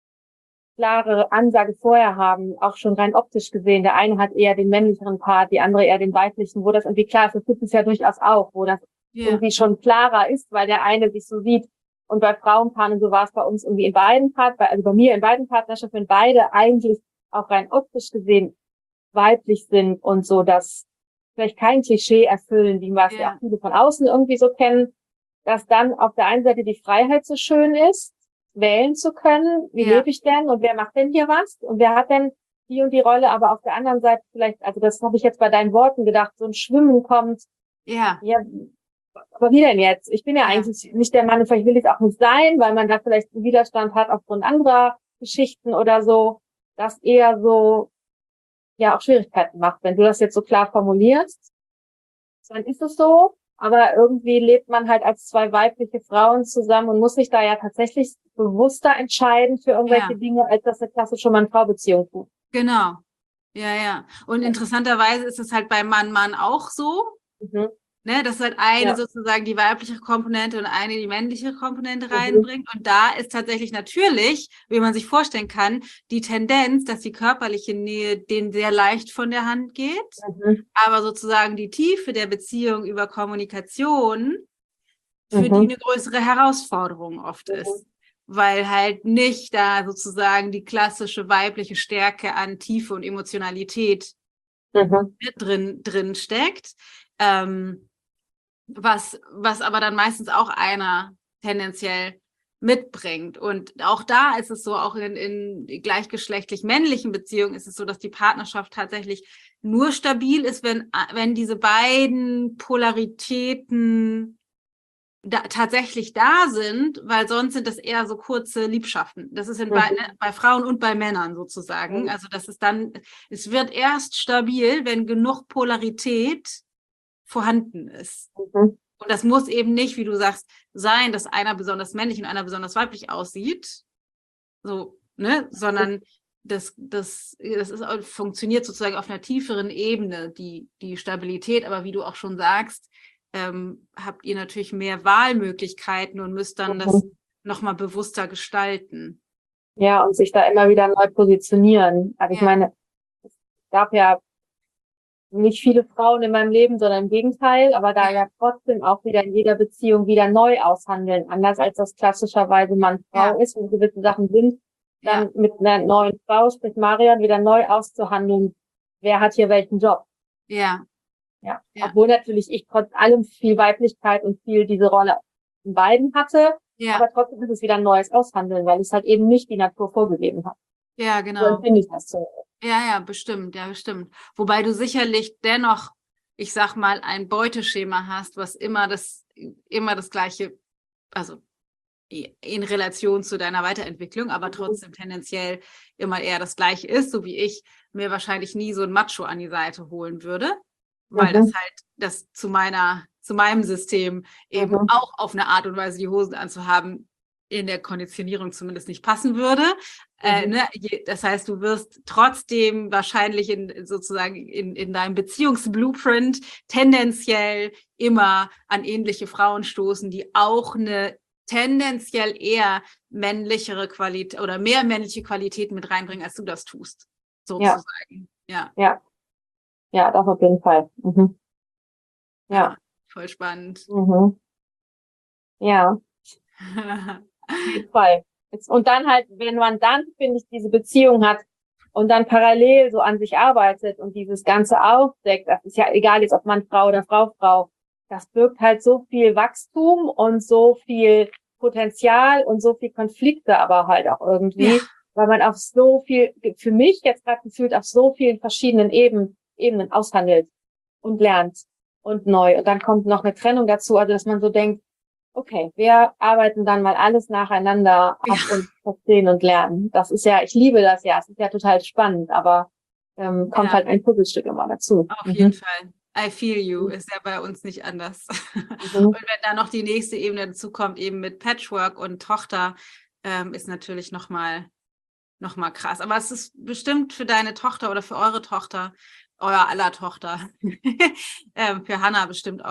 klare Ansage vorher haben, auch schon rein optisch gesehen. Der eine hat eher den männlicheren Part, die andere eher den weiblichen, wo das irgendwie klar ist. Das gibt es ja durchaus auch, wo das Ja, irgendwie schon klarer ist, weil der eine sich so sieht. Und bei Frauenpaaren, so war es bei uns irgendwie in beiden Part, also bei mir in beiden Partnerschaften, wenn beide eigentlich auch rein optisch gesehen weiblich sind und so, dass vielleicht kein Klischee erfüllen, wie was ja auch ja, viele von außen irgendwie so kennen, dass dann auf der einen Seite die Freiheit so schön ist, wählen zu können, wie ja, lebe ich denn und wer macht denn hier was und wer hat denn die und die Rolle, aber auf der anderen Seite vielleicht, also das habe ich jetzt bei deinen Worten gedacht, so ein Schwimmen kommt, ja, ja, aber wie denn jetzt? Ich bin ja ja, eigentlich nicht der Mann, vielleicht will ich es auch nicht sein, weil man da vielleicht einen Widerstand hat aufgrund anderer Geschichten oder so, das eher so, ja, auch Schwierigkeiten macht. Wenn du das jetzt so klar formulierst, dann ist es so, aber irgendwie lebt man halt als zwei weibliche Frauen zusammen und muss sich da ja tatsächlich bewusster entscheiden für irgendwelche ja, Dinge, als das eine klassische Mann-Frau-Beziehung tut. genau. Ja, ja. Und interessanterweise ist es halt bei Mann-Mann auch so. Mhm. Ne, dass halt eine Ja. sozusagen die weibliche Komponente und eine die männliche Komponente Mhm. reinbringt. Und da ist tatsächlich natürlich, wie man sich vorstellen kann, die Tendenz, dass die körperliche Nähe denen sehr leicht von der Hand geht, Mhm. aber sozusagen die Tiefe der Beziehung über Kommunikation für die Mhm. eine größere Herausforderung oft Mhm. ist. Weil halt nicht da sozusagen die klassische weibliche Stärke an Tiefe und Emotionalität Mhm. drin, drin steckt. Ähm, was, was aber dann meistens auch einer tendenziell mitbringt. Und auch da ist es so, auch in, in gleichgeschlechtlich männlichen Beziehungen ist es so, dass die Partnerschaft tatsächlich nur stabil ist, wenn, wenn diese beiden Polaritäten da, tatsächlich da sind, weil sonst sind das eher so kurze Liebschaften. Das ist in bei, Mhm. ne, bei Frauen und bei Männern sozusagen. Also das ist dann, es wird erst stabil, wenn genug Polarität vorhanden ist. Mhm. Und das muss eben nicht, wie du sagst, sein, dass einer besonders männlich und einer besonders weiblich aussieht, so, ne, sondern das, das, das ist, funktioniert sozusagen auf einer tieferen Ebene, die, die Stabilität. Aber wie du auch schon sagst, ähm, habt ihr natürlich mehr Wahlmöglichkeiten und müsst dann das Mhm. nochmal bewusster gestalten. Ja, und sich da immer wieder neu positionieren. Also ich Ja, meine, es gab ja nicht viele Frauen in meinem Leben, sondern im Gegenteil, aber da ja trotzdem auch wieder in jeder Beziehung wieder neu aushandeln, anders als das klassischerweise Mann-Frau ja, ist, wenn gewisse Sachen sind, ja, dann mit einer neuen Frau, sprich Marion, wieder neu auszuhandeln, wer hat hier welchen Job. ja, Ja, ja, obwohl natürlich ich trotz allem viel Weiblichkeit und viel diese Rolle in beiden hatte, ja, aber trotzdem ist es wieder ein neues Aushandeln, weil es halt eben nicht die Natur vorgegeben hat. ja, So genau. empfinde ich das so. Ja, ja, bestimmt, ja, bestimmt. Wobei du sicherlich dennoch, ich sag mal, ein Beuteschema hast, was immer das, immer das gleiche, also in Relation zu deiner Weiterentwicklung, aber trotzdem tendenziell immer eher das gleiche ist, so wie ich mir wahrscheinlich nie so ein Macho an die Seite holen würde, weil das Mhm. halt das zu meiner, zu meinem System eben Mhm. auch auf eine Art und Weise die Hosen anzuhaben, in der Konditionierung zumindest nicht passen würde. Äh, Mhm. ne? Das heißt, du wirst trotzdem wahrscheinlich in sozusagen in, in deinem Beziehungsblueprint tendenziell immer an ähnliche Frauen stoßen, die auch eine tendenziell eher männlichere Qualität oder mehr männliche Qualitäten mit reinbringen, als du das tust, Ja, sozusagen. Ja, ja, ja, das auf jeden Fall. Mhm. ja, Ja. voll spannend. Mhm. Ja, auf jeden Fall. Jetzt, und dann halt, wenn man dann, finde ich, diese Beziehung hat und dann parallel so an sich arbeitet und dieses Ganze aufdeckt, das ist ja egal jetzt ob Mann, Frau oder Frau, Frau, das birgt halt so viel Wachstum und so viel Potenzial und so viel Konflikte aber halt auch Ja, irgendwie, weil man auf so viel, für mich jetzt gerade gefühlt, auf so vielen verschiedenen Ebenen, Ebenen aushandelt und lernt und neu. Und dann kommt noch eine Trennung dazu, also dass man so denkt, okay, wir arbeiten dann mal alles nacheinander ja, ab und verstehen und lernen. Das ist ja, ich liebe das ja, es ist ja total spannend, aber ähm, kommt ja, halt ein Puzzlestück immer dazu. auf jeden Mhm. Fall. I feel you, ist ja bei uns nicht anders. Mhm. Und wenn da noch die nächste Ebene dazu kommt, eben mit Patchwork und Tochter, ähm, ist natürlich nochmal noch mal krass. Aber es ist bestimmt für deine Tochter oder für eure Tochter, euer aller Tochter, ähm, für Hannah bestimmt auch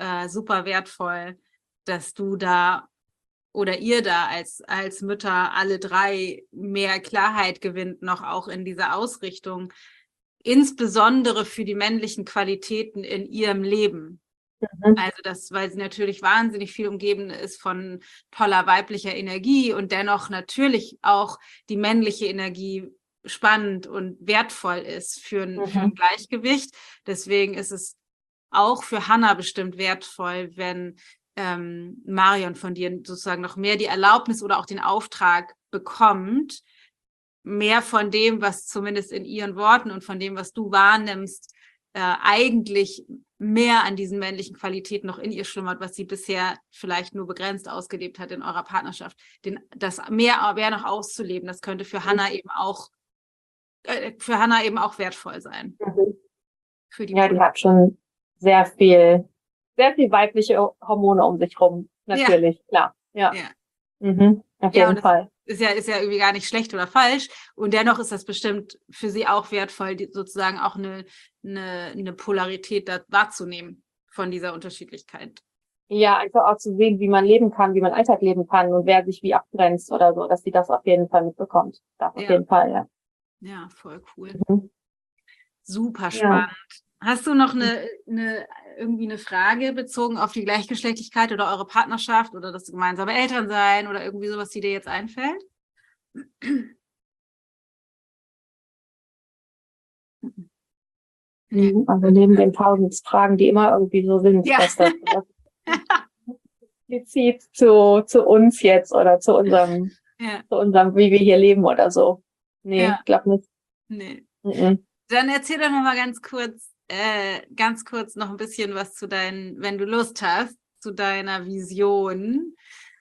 äh, super wertvoll, dass du da oder ihr da als, als Mütter alle drei mehr Klarheit gewinnt, noch auch in dieser Ausrichtung, insbesondere für die männlichen Qualitäten in ihrem Leben. Mhm. Also das, weil sie natürlich wahnsinnig viel umgeben ist von toller weiblicher Energie und dennoch natürlich auch die männliche Energie spannend und wertvoll ist für ein, mhm. für ein Gleichgewicht. Deswegen ist es auch für Hannah bestimmt wertvoll, wenn ähm, Marion von dir sozusagen noch mehr die Erlaubnis oder auch den Auftrag bekommt, mehr von dem, was zumindest in ihren Worten und von dem, was du wahrnimmst, äh, eigentlich mehr an diesen männlichen Qualitäten noch in ihr schlummert, was sie bisher vielleicht nur begrenzt ausgelebt hat in eurer Partnerschaft. Den, das mehr, mehr noch auszuleben, das könnte für mhm. Hannah eben auch äh, für Hannah eben auch wertvoll sein. Mhm. Für die ja, die hat schon sehr viel, sehr viel weibliche Hormone um sich rum, natürlich, ja. Klar. Ja. ja. Mhm. Auf jeden ja, Fall. Ist ja, ist ja irgendwie gar nicht schlecht oder falsch. Und dennoch ist das bestimmt für sie auch wertvoll, die, sozusagen auch eine, eine, eine Polarität da wahrzunehmen von dieser Unterschiedlichkeit. Ja, einfach auch zu sehen, wie man leben kann, wie man Alltag leben kann und wer sich wie abgrenzt oder so, dass sie das auf jeden Fall mitbekommt. Das auf ja. jeden Fall, ja. Ja, voll cool. Mhm. Super spannend. Ja. Hast du noch eine, eine, irgendwie eine Frage bezogen auf die Gleichgeschlechtlichkeit oder eure Partnerschaft oder das gemeinsame Elternsein oder irgendwie sowas, die dir jetzt einfällt? Nee. Also neben den tausend Fragen, die immer irgendwie so sind, ja. dass das, das explizit zu, zu uns jetzt oder zu unserem, ja. zu unserem, wie wir hier leben oder so. Nee, ja. ich glaube nicht. Nee. Mhm. Dann erzähl doch noch mal ganz kurz, Äh, ganz kurz noch ein bisschen was zu deinen, wenn du Lust hast, zu deiner Vision.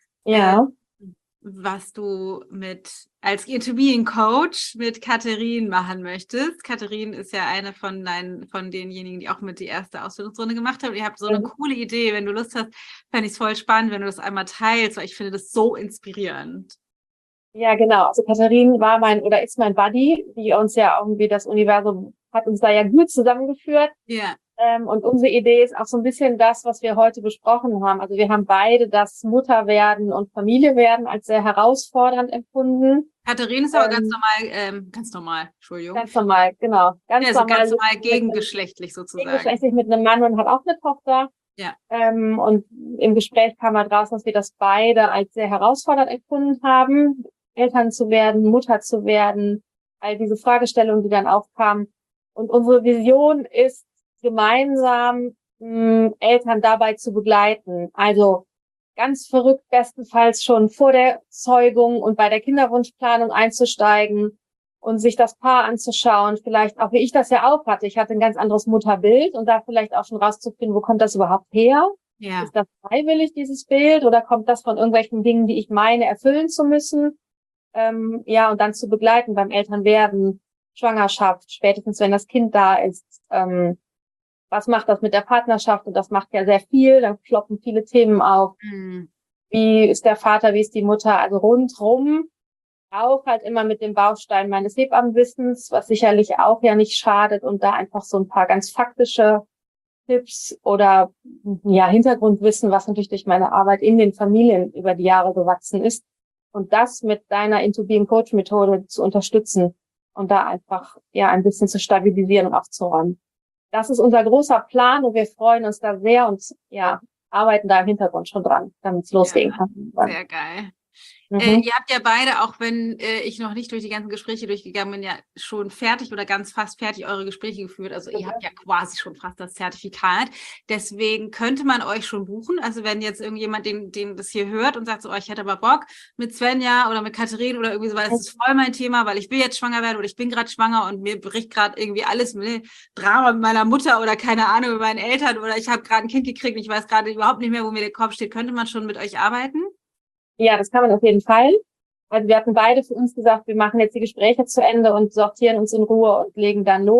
Ja. Äh, was du mit als Interviewing-Coach mit Katharin machen möchtest. Katharin ist ja eine von deinen, von denjenigen, die auch mit die erste Ausbildungsrunde gemacht haben. Ihr habt so eine mhm. coole Idee. Wenn du Lust hast, fände ich es voll spannend, wenn du das einmal teilst, weil ich finde das so inspirierend. Ja, genau. Also Katharin war mein oder ist mein Buddy, die uns ja irgendwie das Universum hat uns da ja gut zusammengeführt. Ja. Ähm, und unsere Idee ist auch so ein bisschen das, was wir heute besprochen haben. Also wir haben beide das Mutterwerden und Familiewerden als sehr herausfordernd empfunden. Katharin ist aber ähm, ganz normal, ähm, ganz normal, Entschuldigung. Ganz normal, genau. Ganz ja, also normal, ganz normal gegengeschlechtlich sozusagen. Gegengeschlechtlich mit einem Mann und hat auch eine Tochter. Ja. Ähm, und im Gespräch kam halt raus, dass wir das beide als sehr herausfordernd empfunden haben, Eltern zu werden, Mutter zu werden, all diese Fragestellungen, die dann aufkamen. Und unsere Vision ist, gemeinsam mh, Eltern dabei zu begleiten. Also ganz verrückt, bestenfalls schon vor der Zeugung und bei der Kinderwunschplanung einzusteigen und sich das Paar anzuschauen. Vielleicht auch, wie ich das ja auch hatte. Ich hatte ein ganz anderes Mutterbild und da vielleicht auch schon rauszufinden, wo kommt das überhaupt her? Ja. Ist das freiwillig, dieses Bild, oder kommt das von irgendwelchen Dingen, die ich meine, erfüllen zu müssen? Ähm, ja, und dann zu begleiten beim Elternwerden, Schwangerschaft, spätestens wenn das Kind da ist. Ähm, was macht das mit der Partnerschaft? Und das macht ja sehr viel, dann kloppen viele Themen auf. Mhm. Wie ist der Vater, wie ist die Mutter? Also rundrum, auch halt immer mit dem Baustein meines Hebammenwissens, was sicherlich auch ja nicht schadet, und da einfach so ein paar ganz faktische Tipps oder ja Hintergrundwissen, was natürlich durch meine Arbeit in den Familien über die Jahre gewachsen ist. Und das mit deiner Into-Being-Coach-Methode zu unterstützen und da einfach ja ein bisschen zu stabilisieren und aufzuräumen. Das ist unser großer Plan und wir freuen uns da sehr und ja arbeiten da im Hintergrund schon dran, damit es losgehen ja, kann. Sehr geil. Mhm. Äh, ihr habt ja beide, auch wenn äh, ich noch nicht durch die ganzen Gespräche durchgegangen bin, ja schon fertig oder ganz fast fertig eure Gespräche geführt. Also ihr habt ja quasi schon fast das Zertifikat. Deswegen könnte man euch schon buchen. Also wenn jetzt irgendjemand den, den das hier hört und sagt so, oh, ich hätte aber Bock mit Svenja oder mit Katharin oder irgendwie so, weil das ist voll mein Thema, weil ich will jetzt schwanger werden oder ich bin gerade schwanger und mir bricht gerade irgendwie alles mit Drama mit meiner Mutter oder keine Ahnung mit meinen Eltern oder ich habe gerade ein Kind gekriegt und ich weiß gerade überhaupt nicht mehr, wo mir der Kopf steht. Könnte man schon mit euch arbeiten? Ja, das kann man auf jeden Fall. Also wir hatten beide für uns gesagt, wir machen jetzt die Gespräche zu Ende und sortieren uns in Ruhe und legen dann los.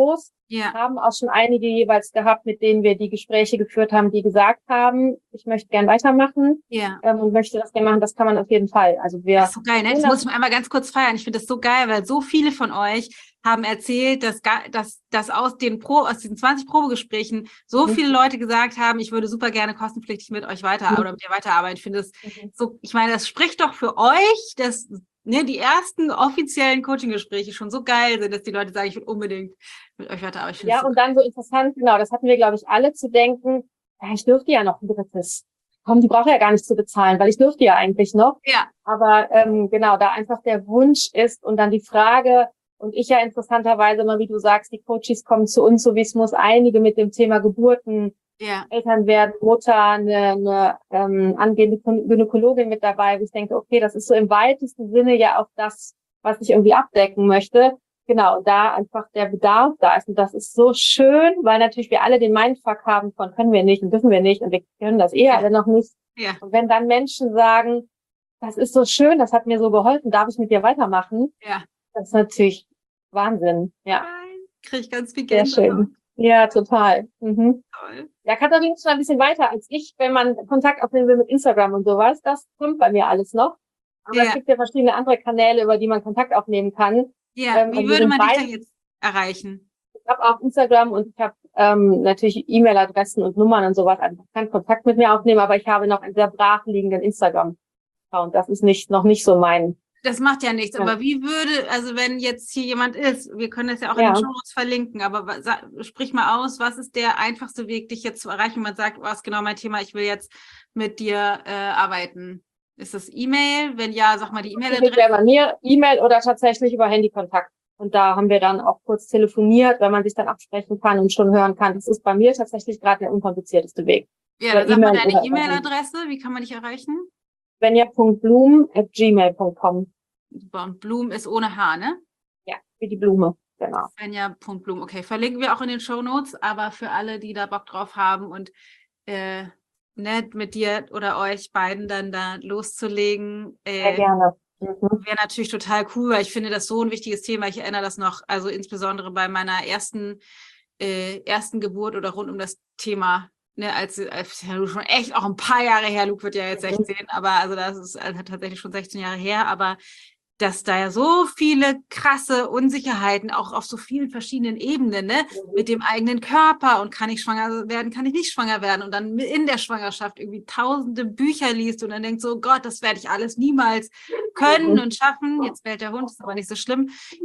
Ja. Haben auch schon einige jeweils gehabt, mit denen wir die Gespräche geführt haben, die gesagt haben, ich möchte gern weitermachen Ja. ähm, und möchte das gerne machen. Das kann man auf jeden Fall. Also wir. Das ist so geil, ne? Das muss ich mal einmal ganz kurz feiern. Ich finde das so geil, weil so viele von euch haben erzählt, dass, dass, dass aus den Pro, aus diesen zwanzig Probegesprächen so Mhm. viele Leute gesagt haben, ich würde super gerne kostenpflichtig mit euch weiter Mhm. oder mit ihr weiterarbeiten. Ich finde das Mhm. so, ich meine, das spricht doch für euch, dass ne, die ersten offiziellen Coaching-Gespräche schon so geil sind, dass die Leute sagen, ich will unbedingt mit euch weiterarbeiten. Ich finde Ja, das so und dann so interessant, genau, das hatten wir, glaube ich, alle zu denken, ja, ich dürfte ja noch ein drittes. Komm, die braucht ja gar nicht zu bezahlen, weil ich dürfte ja eigentlich noch. Ja. Aber ähm, genau, da einfach der Wunsch ist und dann die Frage, und ich ja interessanterweise immer, wie du sagst, die Coaches kommen zu uns, so wie es muss, einige mit dem Thema Geburten, Ja. Eltern werden, Mutter, eine, eine ähm, angehende Gynäkologin mit dabei, wo ich denke, okay, das ist so im weitesten Sinne ja auch das, was ich irgendwie abdecken möchte. Genau, da einfach der Bedarf da ist. Und das ist so schön, weil natürlich wir alle den Mindfuck haben von können wir nicht und dürfen wir nicht und wir können das eh Ja. alle noch nicht. Ja. Und wenn dann Menschen sagen, das ist so schön, das hat mir so geholfen, darf ich mit dir weitermachen? Ja. Das ist natürlich Wahnsinn, ja. Kriege ich ganz viel Sehr Gänsehaut. schön. Ja, total. Mhm. Toll. Ja, Katharina ist schon ein bisschen weiter als ich, wenn man Kontakt aufnehmen will mit Instagram und sowas. Das kommt bei mir alles noch. Aber Ja. es gibt ja verschiedene andere Kanäle, über die man Kontakt aufnehmen kann. Ja, Ähm, wie und wir würde sind man dich beide- denn jetzt erreichen? Ich habe auch Instagram und ich habe ähm, natürlich E-Mail-Adressen und Nummern und sowas. Also ich kann Kontakt mit mir aufnehmen, aber ich habe noch einen sehr brach liegenden Instagram-Account. Das ist nicht noch nicht so mein. Das macht ja nichts, Ja. aber wie würde, also wenn jetzt hier jemand ist, wir können das ja auch Ja. in den Shownotes verlinken, aber wa- sa- sprich mal aus, was ist der einfachste Weg, dich jetzt zu erreichen? Man sagt, was ist genau mein Thema, ich will jetzt mit dir äh, arbeiten. Ist das E-Mail? Wenn ja, sag mal die Das wäre E-Mail-Adresse. bei mir E-Mail oder tatsächlich über Handykontakt. Und da haben wir dann auch kurz telefoniert, wenn man sich dann absprechen kann und schon hören kann. Das ist bei mir tatsächlich gerade der unkomplizierteste Weg. Ja, Über dann sag mal E-Mail deine oder- E-Mail-Adresse, wie kann man dich erreichen? svenja punkt blum at gmail punkt com. Super, und Blum ist ohne H, ne? Ja, wie die Blume, genau. Svenja Punkt Blum, okay, verlinken wir auch in den Shownotes, aber für alle, die da Bock drauf haben und äh, ne, mit dir oder euch beiden dann da loszulegen, Sehr äh, gerne. Mhm. wäre natürlich total cool, weil ich finde das so ein wichtiges Thema. Ich erinnere das noch, also insbesondere bei meiner ersten, äh, ersten Geburt oder rund um das Thema, ne, als, als ja, schon echt auch ein paar Jahre her, Luke wird ja jetzt Mhm. sechzehn, aber also das ist also tatsächlich schon sechzehn Jahre her, aber dass da ja so viele krasse Unsicherheiten auch auf so vielen verschiedenen Ebenen, ne, Mhm. mit dem eigenen Körper und kann ich schwanger werden, kann ich nicht schwanger werden und dann in der Schwangerschaft irgendwie tausende Bücher liest und dann denkt so, Gott, das werde ich alles niemals können Mhm. und schaffen. Jetzt bellt der Hund, ist aber nicht so schlimm.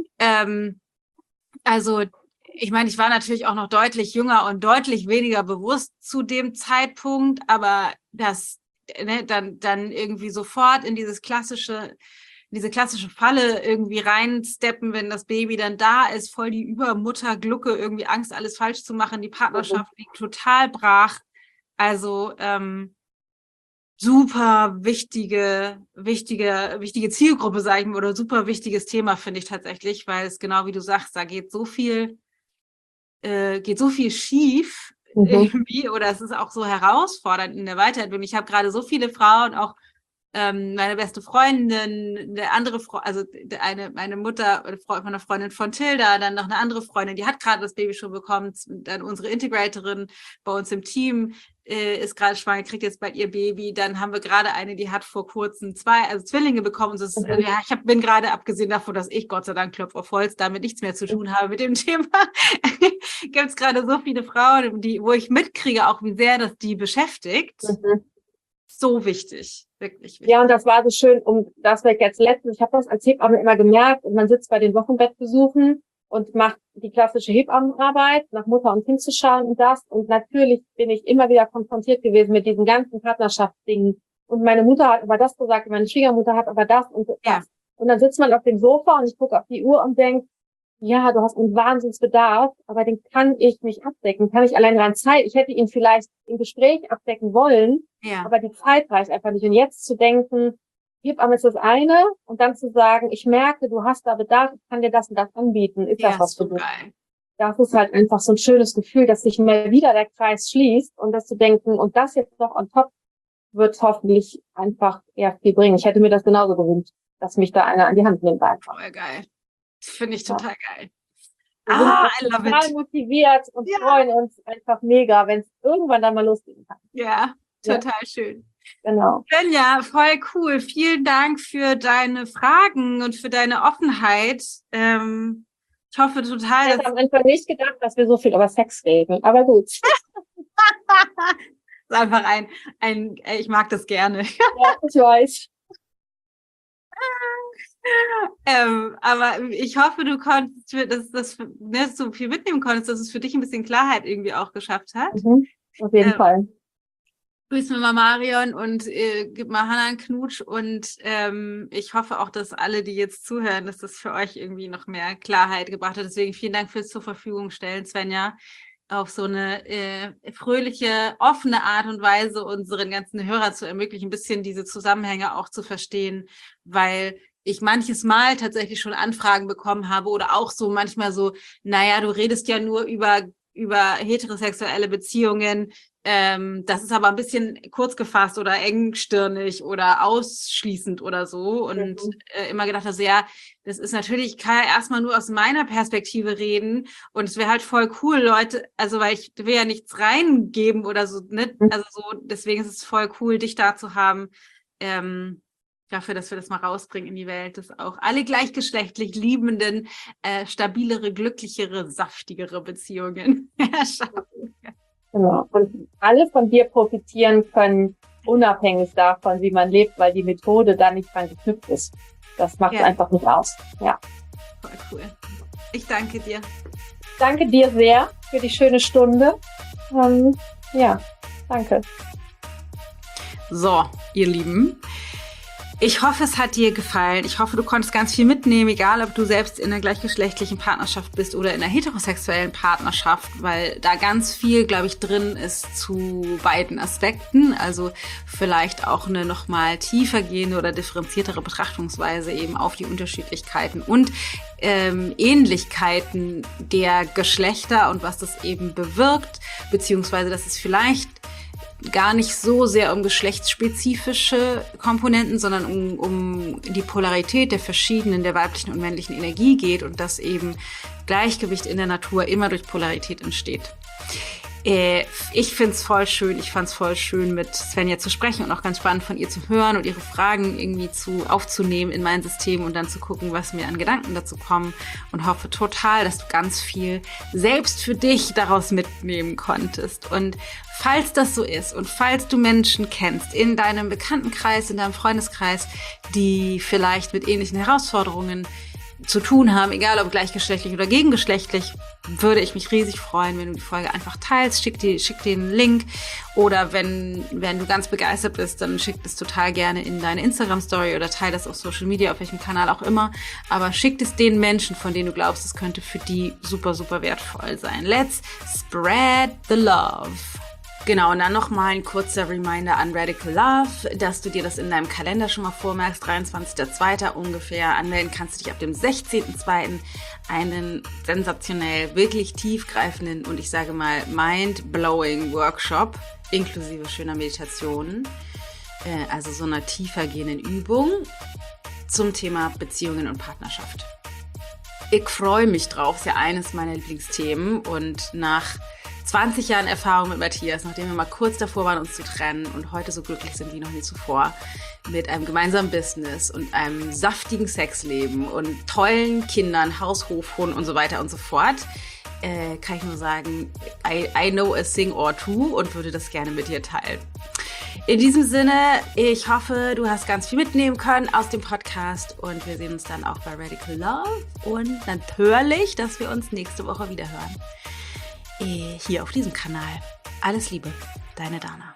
Ähm, also ich meine, ich war natürlich auch noch deutlich jünger und deutlich weniger bewusst zu dem Zeitpunkt, aber das, ne, dann, dann irgendwie sofort in dieses klassische diese klassische Falle irgendwie reinsteppen, wenn das Baby dann da ist, voll die Übermutterglucke, irgendwie Angst, alles falsch zu machen, die Partnerschaft liegt total brach. Also ähm, super wichtige, wichtige, wichtige Zielgruppe, sage ich mal, oder super wichtiges Thema, finde ich tatsächlich, weil es genau wie du sagst, da geht so viel, äh, geht so viel schief Mhm. irgendwie, oder es ist auch so herausfordernd in der Weiterentwicklung. Ich habe gerade so viele Frauen, auch ähm, meine beste Freundin, der andere, Fre also eine, meine Mutter, meine Freundin von Tilda, dann noch eine andere Freundin, die hat gerade das Baby schon bekommen, dann unsere Integratorin bei uns im Team äh, ist gerade schwanger, kriegt jetzt bald ihr Baby, dann haben wir gerade eine, die hat vor kurzem zwei, also Zwillinge bekommen. Das ist, Mhm. ja, ich hab, bin gerade abgesehen davon, dass ich, Gott sei Dank, Klopf auf Holz, damit nichts mehr zu tun habe mit dem Thema, gibt es gerade so viele Frauen, die, wo ich mitkriege, auch wie sehr das die beschäftigt. Mhm. So wichtig, wirklich wichtig. Ja, und das war so schön, um das wir jetzt letztens, ich habe das als Hebamme immer gemerkt, und man sitzt bei den Wochenbettbesuchen und macht die klassische Hebammenarbeit, nach Mutter und Kind zu schauen und das. Und natürlich bin ich immer wieder konfrontiert gewesen mit diesen ganzen Partnerschaftsdingen. Und meine Mutter hat aber das gesagt, meine Schwiegermutter hat aber das und das. Ja. Und dann sitzt man auf dem Sofa und ich gucke auf die Uhr und denke, ja, du hast einen Wahnsinnsbedarf, aber den kann ich nicht abdecken, kann ich allein rein Zeit. Ich hätte ihn vielleicht im Gespräch abdecken wollen, Ja. aber die Zeit reicht einfach nicht. Und jetzt zu denken, Hebamme ist das eine, und dann zu sagen, ich merke, du hast da Bedarf, ich kann dir das und das anbieten, ist Ja, das was so für dich? geil. Das ist halt einfach so ein schönes Gefühl, dass sich mal wieder der Kreis schließt und das zu denken, und das jetzt noch on top wird hoffentlich einfach eher viel bringen. Ich hätte mir das genauso gewünscht, dass mich da einer an die Hand nimmt einfach. Voll geil. Finde ich Ja. total geil. Wir sind Ah, auch I love total it. motiviert und Ja. freuen uns einfach mega, wenn es irgendwann dann mal losgehen kann. Ja, Ja. total schön. Genau. Svenja, voll cool. Vielen Dank für deine Fragen und für deine Offenheit. Ähm, ich hoffe total, Ich hätte dass am Anfang nicht gedacht, dass wir so viel über Sex reden, aber gut. ist einfach ein, ein, ich mag das gerne. Ja, ich weiß. ähm, aber ich hoffe, du konntest, dass das ne, so viel mitnehmen konntest, dass es für dich ein bisschen Klarheit irgendwie auch geschafft hat. Mhm. Auf jeden Ähm, Fall. Grüß mir mal Marion und äh, gib mal Hannah einen Knutsch und ähm, ich hoffe auch, dass alle, die jetzt zuhören, dass das für euch irgendwie noch mehr Klarheit gebracht hat. Deswegen vielen Dank fürs zur Verfügung stellen, Svenja, auf so eine äh, fröhliche, offene Art und Weise unseren ganzen Hörern zu ermöglichen, ein bisschen diese Zusammenhänge auch zu verstehen, weil ich manches Mal tatsächlich schon Anfragen bekommen habe oder auch so manchmal so, naja, du redest ja nur über über heterosexuelle Beziehungen. Ähm, das ist aber ein bisschen kurz gefasst oder engstirnig oder ausschließend oder so. Und Mhm. äh, immer gedacht, also ja, das ist natürlich, ich kann ja erstmal nur aus meiner Perspektive reden. Und es wäre halt voll cool, Leute, also weil ich will ja nichts reingeben oder so, ne? Also so, deswegen ist es voll cool, dich da zu haben. Ähm, dafür, dass wir das mal rausbringen in die Welt, dass auch alle gleichgeschlechtlich liebenden, äh, stabilere, glücklichere, saftigere Beziehungen schaffen. Genau. Und alle von dir profitieren können, unabhängig davon, wie man lebt, weil die Methode da nicht dran geknüpft ist. Das macht Ja. einfach nicht aus. Ja. Voll cool. Ich danke dir. Danke dir sehr für die schöne Stunde. Ähm, ja, danke. So, ihr Lieben. Ich hoffe, es hat dir gefallen. Ich hoffe, du konntest ganz viel mitnehmen, egal ob du selbst in einer gleichgeschlechtlichen Partnerschaft bist oder in einer heterosexuellen Partnerschaft, weil da ganz viel, glaube ich, drin ist zu beiden Aspekten. Also vielleicht auch eine nochmal tiefer gehende oder differenziertere Betrachtungsweise eben auf die Unterschiedlichkeiten und ähm, Ähnlichkeiten der Geschlechter und was das eben bewirkt, beziehungsweise dass es vielleicht gar nicht so sehr um geschlechtsspezifische Komponenten, sondern um, um die Polarität der verschiedenen, der weiblichen und männlichen Energie geht und dass eben Gleichgewicht in der Natur immer durch Polarität entsteht. Äh, ich find's voll schön, ich fand's voll schön, mit Svenja zu sprechen und auch ganz spannend von ihr zu hören und ihre Fragen irgendwie zu aufzunehmen in mein System und dann zu gucken, was mir an Gedanken dazu kommen und hoffe total, dass du ganz viel selbst für dich daraus mitnehmen konntest. Und falls das so ist und falls du Menschen kennst in deinem Bekanntenkreis, in deinem Freundeskreis, die vielleicht mit ähnlichen Herausforderungen zu tun haben, egal ob gleichgeschlechtlich oder gegengeschlechtlich, würde ich mich riesig freuen, wenn du die Folge einfach teilst, schick dir, schick dir einen Link oder wenn, wenn du ganz begeistert bist, dann schick das total gerne in deine Instagram-Story oder teile das auf Social Media, auf welchem Kanal auch immer, aber schick es den Menschen, von denen du glaubst, es könnte für die super, super wertvoll sein. Let's spread the love. Genau, und dann nochmal ein kurzer Reminder an Radical Love, dass du dir das in deinem Kalender schon mal vormerkst, dreiundzwanzigster zweiter ungefähr. Anmelden kannst du dich ab dem sechzehnten zweiten einen sensationell, wirklich tiefgreifenden und ich sage mal mind-blowing Workshop inklusive schöner Meditationen, äh, also so einer tiefer gehenden Übung zum Thema Beziehungen und Partnerschaft. Ich freue mich drauf, ist ja eines meiner Lieblingsthemen und nach zwanzig Jahren Erfahrung mit Matthias, nachdem wir mal kurz davor waren, uns zu trennen und heute so glücklich sind wie noch nie zuvor, mit einem gemeinsamen Business und einem saftigen Sexleben und tollen Kindern, Haus, Hof, Hund und so weiter und so fort, äh, kann ich nur sagen, I, I know a thing or two und würde das gerne mit dir teilen. In diesem Sinne, ich hoffe, du hast ganz viel mitnehmen können aus dem Podcast und wir sehen uns dann auch bei Radical Love und natürlich, dass wir uns nächste Woche wieder hören. Hier auf diesem Kanal. Alles Liebe, deine Dana.